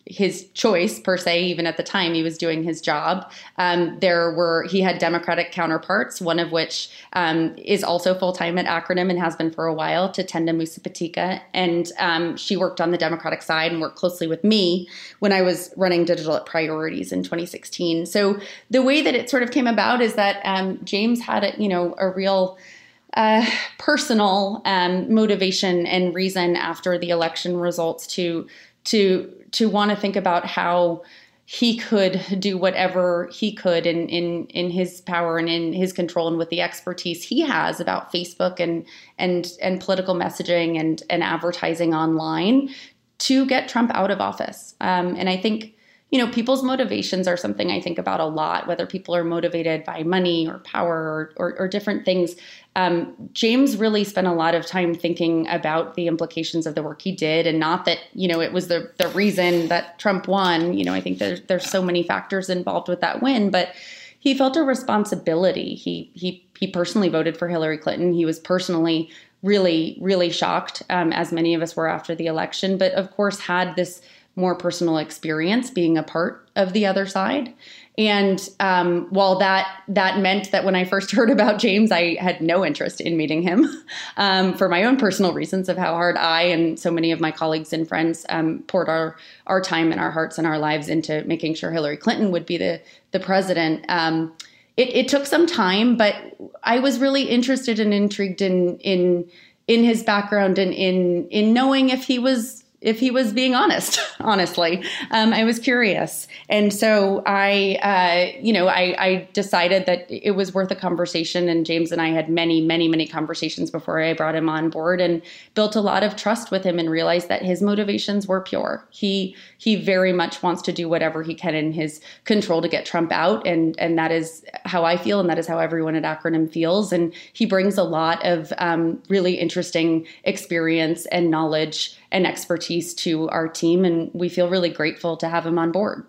his choice per se. Even at the time, he was doing his job. Um, there were he had Democratic counterparts, one of which um, is also full time at Acronym and has been for a while, Tatenda Musapatika, and um, she worked on the Democratic side and worked closely with me when I was running Digital at Priorities in twenty sixteen. So the way that it sort of came about is that um, James had a you know a real uh, personal um, motivation and reason after the election results to to to want to think about how he could do whatever he could in, in, in his power and in his control and with the expertise he has about Facebook and and and political messaging and, and advertising online to get Trump out of office. Um, and I think, you know, people's motivations are something I think about a lot, whether people are motivated by money or power or, or, or different things. Um, James really spent a lot of time thinking about the implications of the work he did, and not that, you know, it was the, the reason that Trump won. You know, I think there's, there's so many factors involved with that win, but he felt a responsibility. He, he, he personally voted for Hillary Clinton. He was personally really, really shocked, um, as many of us were after the election, but of course had this more personal experience being a part of the other side. And um, while that that meant that when I first heard about James, I had no interest in meeting him um, for my own personal reasons of how hard I and so many of my colleagues and friends um, poured our, our time and our hearts and our lives into making sure Hillary Clinton would be the, the president. Um, it, it took some time, but I was really interested and intrigued in in in his background and in in knowing if he was if he was being honest, honestly. Um, I was curious. And so I, uh, you know, I, I decided that it was worth a conversation. And James and I had many, many, many conversations before I brought him on board, and built a lot of trust with him and realized that his motivations were pure. He he very much wants to do whatever he can in his control to get Trump out. And, and that is how I feel. And that is how everyone at Acronym feels. And he brings a lot of um, really interesting experience and knowledge and expertise to our team, and we feel really grateful to have him on board.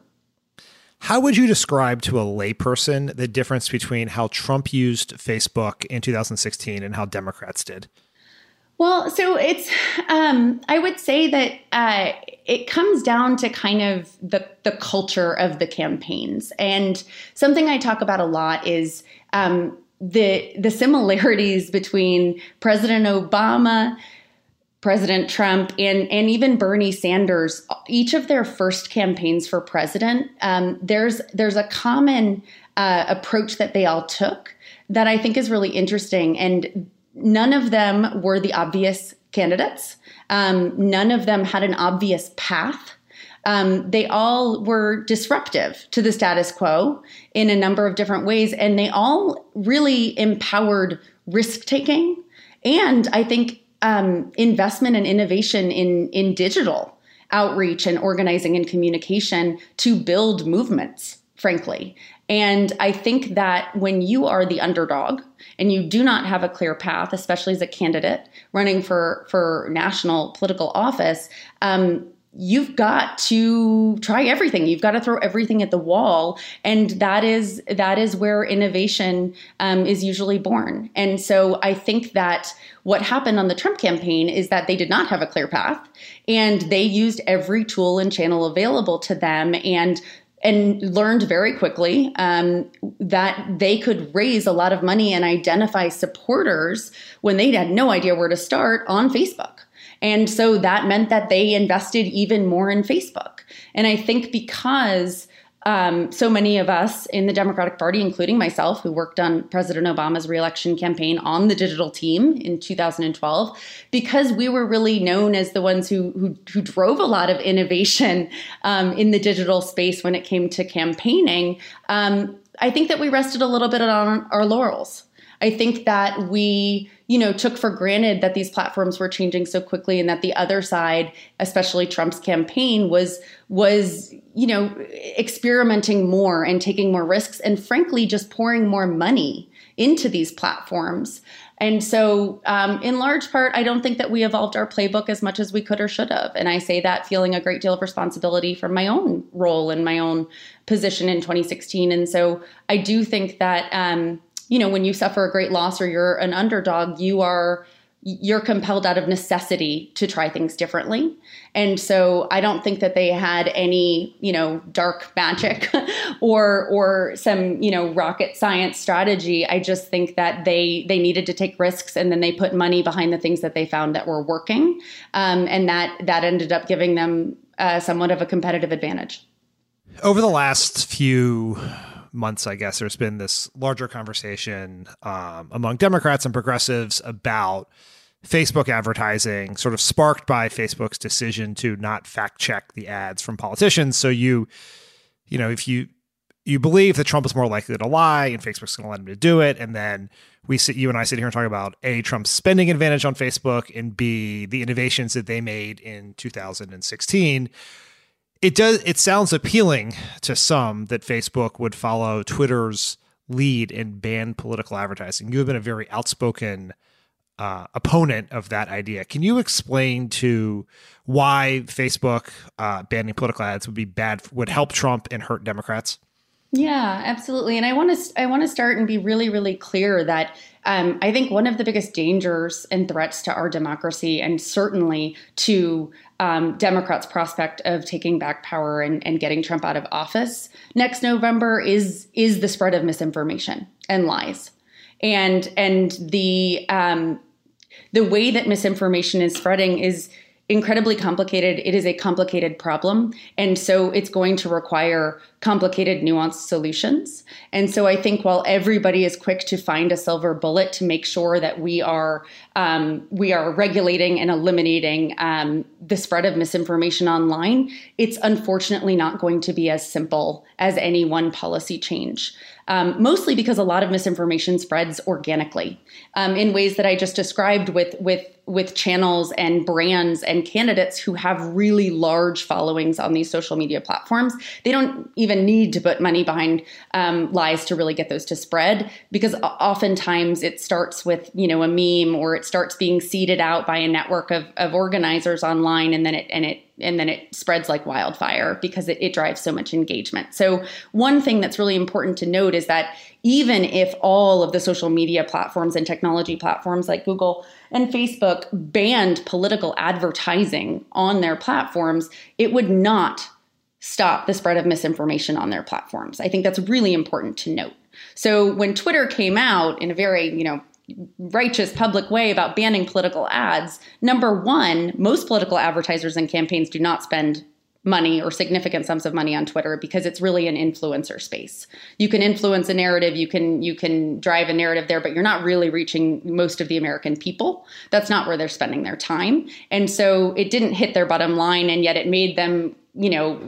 How would you describe to a layperson the difference between how Trump used Facebook in two thousand sixteen and how Democrats did? Well, so it's, um, I would say that uh, it comes down to kind of the, the culture of the campaigns. And something I talk about a lot is um, the the similarities between President Obama, President Trump, and, and even Bernie Sanders. Each of their first campaigns for president, um, there's there's a common uh, approach that they all took that I think is really interesting. And none of them were the obvious candidates. Um, none of them had an obvious path. Um, they all were disruptive to the status quo in a number of different ways. And they all really empowered risk-taking. And I think Um, investment and innovation in, in digital outreach and organizing and communication to build movements, frankly. And I think that when you are the underdog and you do not have a clear path, especially as a candidate running for, for national political office, um, you've got to try everything. You've got to throw everything at the wall. And that is that is where innovation um, is usually born. And so I think that what happened on the Trump campaign is that they did not have a clear path, and they used every tool and channel available to them, and and learned very quickly um, that they could raise a lot of money and identify supporters when they had no idea where to start on Facebook. And so that meant that they invested even more in Facebook. And I think because um, so many of us in the Democratic Party, including myself, who worked on President Obama's reelection campaign on the digital team in two thousand twelve, because we were really known as the ones who who, who drove a lot of innovation um, in the digital space when it came to campaigning, um, I think that we rested a little bit on our laurels. I think that we, you know, took for granted that these platforms were changing so quickly, and that the other side, especially Trump's campaign, was was, you know, experimenting more and taking more risks, and frankly, just pouring more money into these platforms. And so um, in large part, I don't think that we evolved our playbook as much as we could or should have. And I say that feeling a great deal of responsibility for my own role and my own position in twenty sixteen. And so I do think that, um, you know, when you suffer a great loss or you're an underdog, you are you're compelled out of necessity to try things differently. And so I don't think that they had any, you know, dark magic or or some, you know, rocket science strategy. I just think that they they needed to take risks, and then they put money behind the things that they found that were working. Um, and that that ended up giving them uh, somewhat of a competitive advantage. Over the last few months, I guess, there's been this larger conversation um, among Democrats and progressives about Facebook advertising, sort of sparked by Facebook's decision to not fact check the ads from politicians. So you, you know, if you you believe that Trump is more likely to lie and Facebook's going to let him to do it, and then we sit, you and I sit here and talk about A, Trump's spending advantage on Facebook, and B, the innovations that they made in two thousand sixteen. It does. It sounds appealing to some that Facebook would follow Twitter's lead and ban political advertising. You have been a very outspoken uh, opponent of that idea. Can you explain to why Facebook uh, banning political ads would be bad, would help Trump and hurt Democrats? Yeah, absolutely. And I want to I want to start and be really, really clear that um, I think one of the biggest dangers and threats to our democracy, and certainly to um, Democrats' prospect of taking back power and, and getting Trump out of office next November, is is the spread of misinformation and lies, and and the um, the way that misinformation is spreading is incredibly complicated. It is a complicated problem. And so it's going to require complicated, nuanced solutions. And so I think while everybody is quick to find a silver bullet to make sure that we are um, we are regulating and eliminating um, the spread of misinformation online, it's unfortunately not going to be as simple as any one policy change. Um, mostly because a lot of misinformation spreads organically um, in ways that I just described with with with channels and brands and candidates who have really large followings on these social media platforms. They don't even need to put money behind um, lies to really get those to spread, because oftentimes it starts with, you know, a meme, or it starts being seeded out by a network of, of organizers online, and then it and it and then it spreads like wildfire because it, it drives so much engagement. So one thing that's really important to note is that even if all of the social media platforms and technology platforms like Google and Facebook banned political advertising on their platforms, it would not stop the spread of misinformation on their platforms. I think that's really important to note. So when Twitter came out in a very, you know, righteous public way about banning political ads, number one, most political advertisers and campaigns do not spend money or significant sums of money on Twitter because it's really an influencer space. You can influence a narrative, you can you can drive a narrative there, but you're not really reaching most of the American people. That's not where they're spending their time. And so it didn't hit their bottom line, and yet it made them, you know,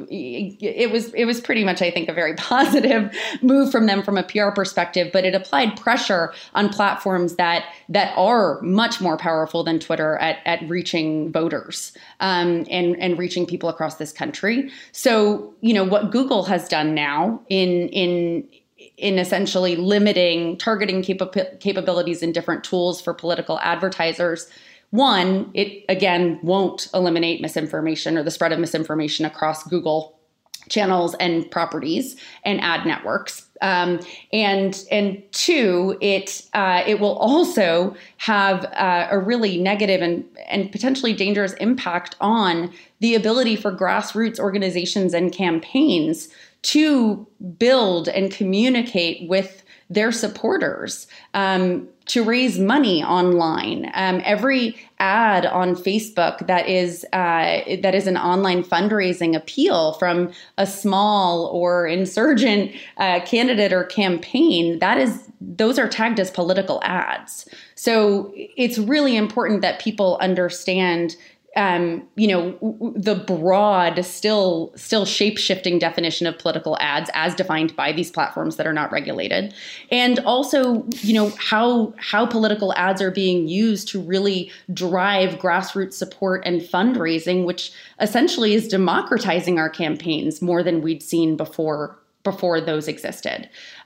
it was it was pretty much, I think, a very positive move from them from a P R perspective, but it applied pressure on platforms that that are much more powerful than Twitter at, at reaching voters um, and, and reaching people across this country. So, you know, what Google has done now in in in essentially limiting targeting capa- capabilities and different tools for political advertisers. One, it, again, won't eliminate misinformation or the spread of misinformation across Google channels and properties and ad networks. Um, and and two, it uh, it will also have uh, a really negative and, and potentially dangerous impact on the ability for grassroots organizations and campaigns to build and communicate with their supporters, um, to raise money online. Um, every ad on Facebook that is uh, that is an online fundraising appeal from a small or insurgent uh, candidate or campaign, that is those are tagged as political ads. So it's really important that people understand Um, you know, the broad, still still shape-shifting definition of political ads as defined by these platforms that are not regulated. And also, you know, how how political ads are being used to really drive grassroots support and fundraising, which essentially is democratizing our campaigns more than we'd seen before before those existed.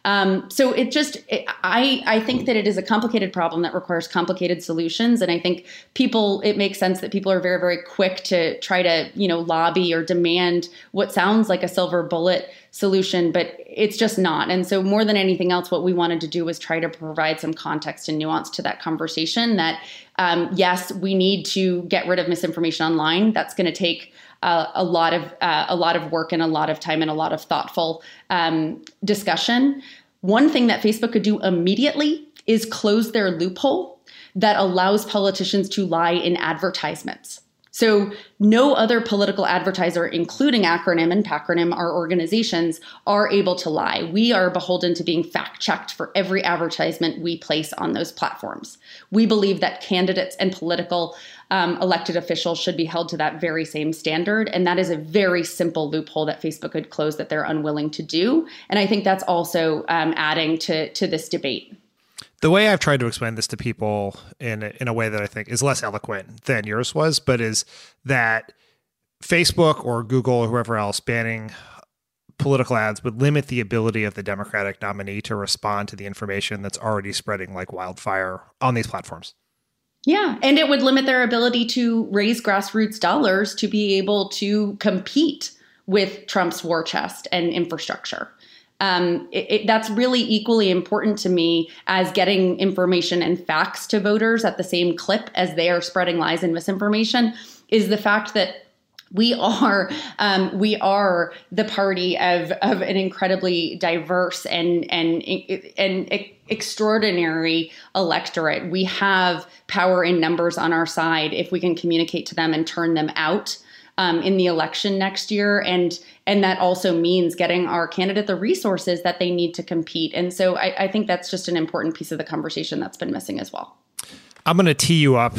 Um, so it just, it, I, I think that it is a complicated problem that requires complicated solutions. And I think people, it makes sense that people are very, very quick to try to, you know, lobby or demand what sounds like a silver bullet solution, but it's just not. And so more than anything else, what we wanted to do was try to provide some context and nuance to that conversation that, um, yes, we need to get rid of misinformation online. That's going to take Uh, a lot of uh, a lot of work and a lot of time and a lot of thoughtful um, discussion. One thing that Facebook could do immediately is close their loophole that allows politicians to lie in advertisements. So no other political advertiser, including Acronym and Pacronym, our organizations, are able to lie. We are beholden to being fact-checked for every advertisement we place on those platforms. We believe that candidates and political um, elected officials should be held to that very same standard. And that is a very simple loophole that Facebook could close that they're unwilling to do. And I think that's also um, adding to, to this debate. The way I've tried to explain this to people in a, in a way that I think is less eloquent than yours was, but is that Facebook or Google or whoever else banning political ads would limit the ability of the Democratic nominee to respond to the information that's already spreading like wildfire on these platforms. Yeah, and it would limit their ability to raise grassroots dollars to be able to compete with Trump's war chest and infrastructure. Um, it, it, that's really equally important to me as getting information and facts to voters at the same clip as they are spreading lies and misinformation, is the fact that we are um, we are the party of of an incredibly diverse and and and extraordinary electorate. We have power in numbers on our side if we can communicate to them and turn them out Um, in the election next year. And and that also means getting our candidate the resources that they need to compete. And so I, I think that's just an important piece of the conversation that's been missing as well. I'm going to tee you up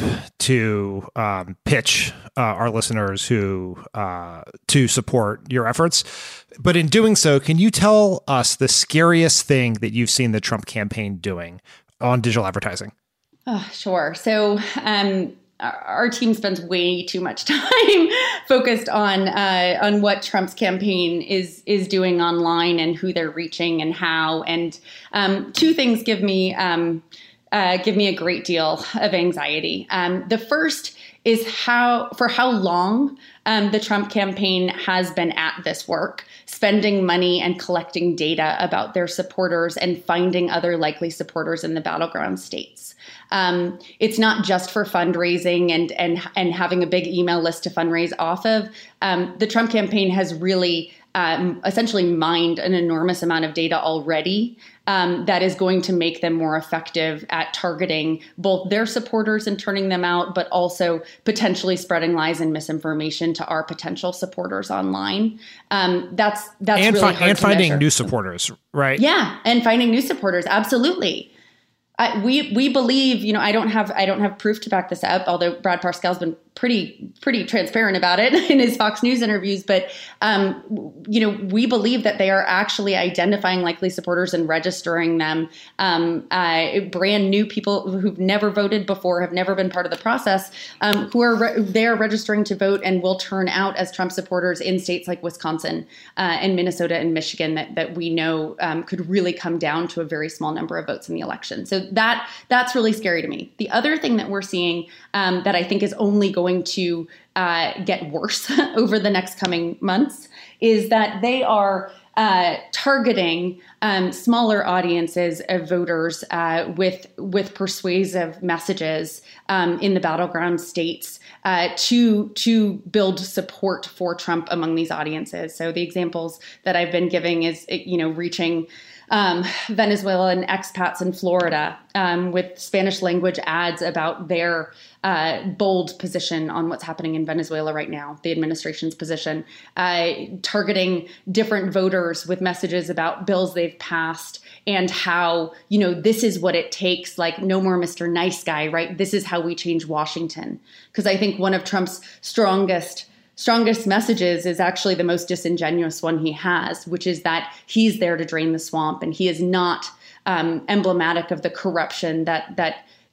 to um, pitch uh, our listeners who uh, to support your efforts. But in doing so, can you tell us the scariest thing that you've seen the Trump campaign doing on digital advertising? Oh, sure. So um our team spends way too much time focused on uh, on what Trump's campaign is is doing online and who they're reaching and how. And um, two things give me um, uh, give me a great deal of anxiety. Um, the first is how for how long um, the Trump campaign has been at this work, spending money and collecting data about their supporters and finding other likely supporters in the battleground states. Um, it's not just for fundraising and and and having a big email list to fundraise off of. Um, the Trump campaign has really um, essentially mined an enormous amount of data already um, that is going to make them more effective at targeting both their supporters and turning them out, but also potentially spreading lies and misinformation to our potential supporters online. Um, that's that's and, really fi- hard and to finding measure. new supporters, right? Yeah, and finding new supporters, absolutely. I, we we believe, you know, I don't have I don't have proof to back this up, although Brad Parscale's been pretty pretty transparent about it in his Fox News interviews. But um, you know, we believe that they are actually identifying likely supporters and registering them. Um, uh, brand new people who've never voted before, have never been part of the process, um, who are re- they are registering to vote and will turn out as Trump supporters in states like Wisconsin uh, and Minnesota and Michigan that that we know um, could really come down to a very small number of votes in the election. So that that's really scary to me. The other thing that we're seeing um, that I think is only going to uh, get worse over the next coming months is that they are uh, targeting um, smaller audiences of voters uh, with with persuasive messages um, in the battleground states uh, to to build support for Trump among these audiences. So the examples that I've been giving is, you know, reaching Um, Venezuelan expats in Florida um, with Spanish language ads about their uh, bold position on what's happening in Venezuela right now, the administration's position, uh, targeting different voters with messages about bills they've passed and how, you know, this is what it takes, like no more Mister Nice Guy, right? This is how we change Washington. Because I think one of Trump's strongest strongest messages is actually the most disingenuous one he has, which is that he's there to drain the swamp and he is not um, emblematic of the corruption that that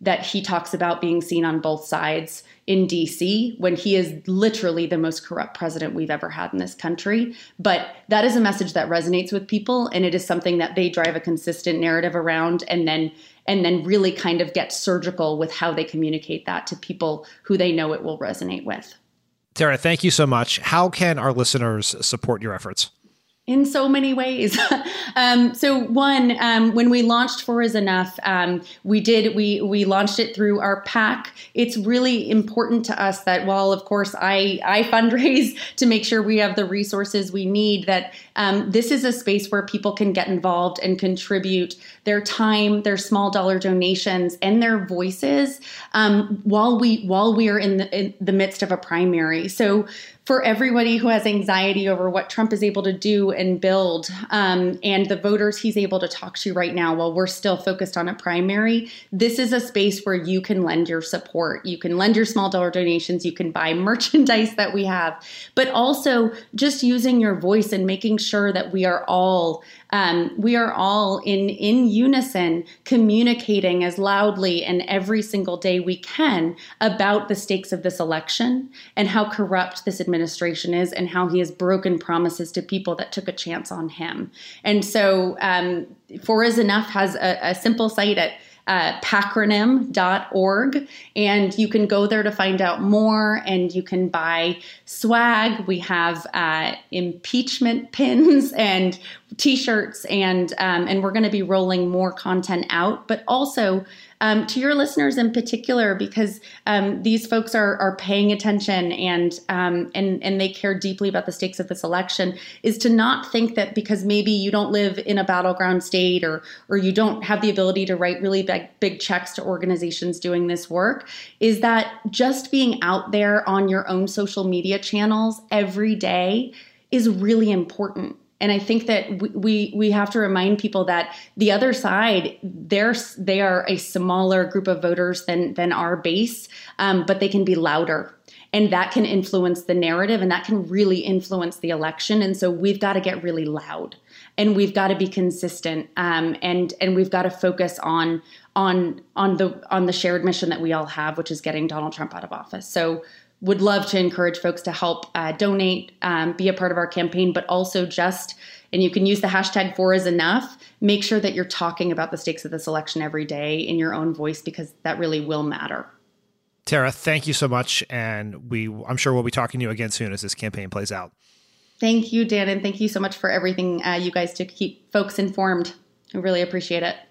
that he talks about being seen on both sides in D C when he is literally the most corrupt president we've ever had in this country. But that is a message that resonates with people, and it is something that they drive a consistent narrative around, and then and then really kind of get surgical with how they communicate that to people who they know it will resonate with. Tara, thank you so much. How can our listeners support your efforts? In so many ways. um, so one, um, when we launched Four is Enough, um, we did, we, we launched it through our PAC. It's really important to us that while, of course, I, I fundraise to make sure we have the resources we need, that um, this is a space where people can get involved and contribute their time, their small dollar donations, and their voices um, while we, while we are in the, in the midst of a primary. So for everybody who has anxiety over what Trump is able to do and build, um, and the voters he's able to talk to right now while we're still focused on a primary, this is a space where you can lend your support. You can lend your small dollar donations. You can buy merchandise that we have, but also just using your voice and making sure that we are all Um, we are all in, in unison communicating as loudly and every single day we can about the stakes of this election and how corrupt this administration is and how he has broken promises to people that took a chance on him. And so um, Four is Enough has a, a simple site at Uh, pacronym dot org, and you can go there to find out more, and you can buy swag. We have uh, impeachment pins and t-shirts, and um, and we're going to be rolling more content out, but also um, to your listeners in particular, because um, these folks are are paying attention and um, and and they care deeply about the stakes of this election, is to not think that because maybe you don't live in a battleground state or or you don't have the ability to write really big big checks to organizations doing this work, is that just being out there on your own social media channels every day is really important. And I think that we we have to remind people that the other side, they're they are a smaller group of voters than than our base, um, but they can be louder, and that can influence the narrative, and that can really influence the election. And so we've got to get really loud, and we've got to be consistent, um, and and we've got to focus on on on the on the shared mission that we all have, which is getting Donald Trump out of office. So would love to encourage folks to help uh, donate, um, be a part of our campaign, but also just, and you can use the hashtag Four is Enough, make sure that you're talking about the stakes of this election every day in your own voice, because that really will matter. Tara, thank you so much. And we, I'm sure we'll be talking to you again soon as this campaign plays out. Thank you, Dan. And thank you so much for everything uh, you guys do to keep folks informed. I really appreciate it.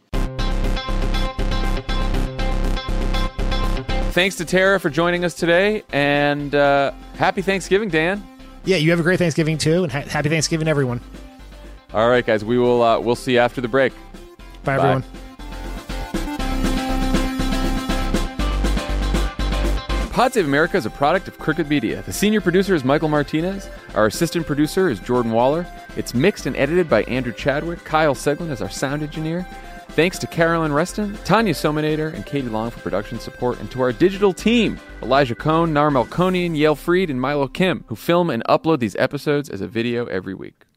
Thanks to Tara for joining us today, and uh, happy Thanksgiving, Dan. Yeah, you have a great Thanksgiving too, and ha- happy Thanksgiving, everyone. All right, guys, we will uh, we'll see you after the break. Bye, Bye. everyone. Pod Save America is a product of Crooked Media. The senior producer is Michael Martinez. Our assistant producer is Jordan Waller. It's mixed and edited by Andrew Chadwick. Kyle Seglin is our sound engineer. Thanks to Carolyn Reston, Tanya Sominator, and Katie Long for production support, and to our digital team, Elijah Cohn, Nar Melkonian, Yale Freed, and Milo Kim, who film and upload these episodes as a video every week.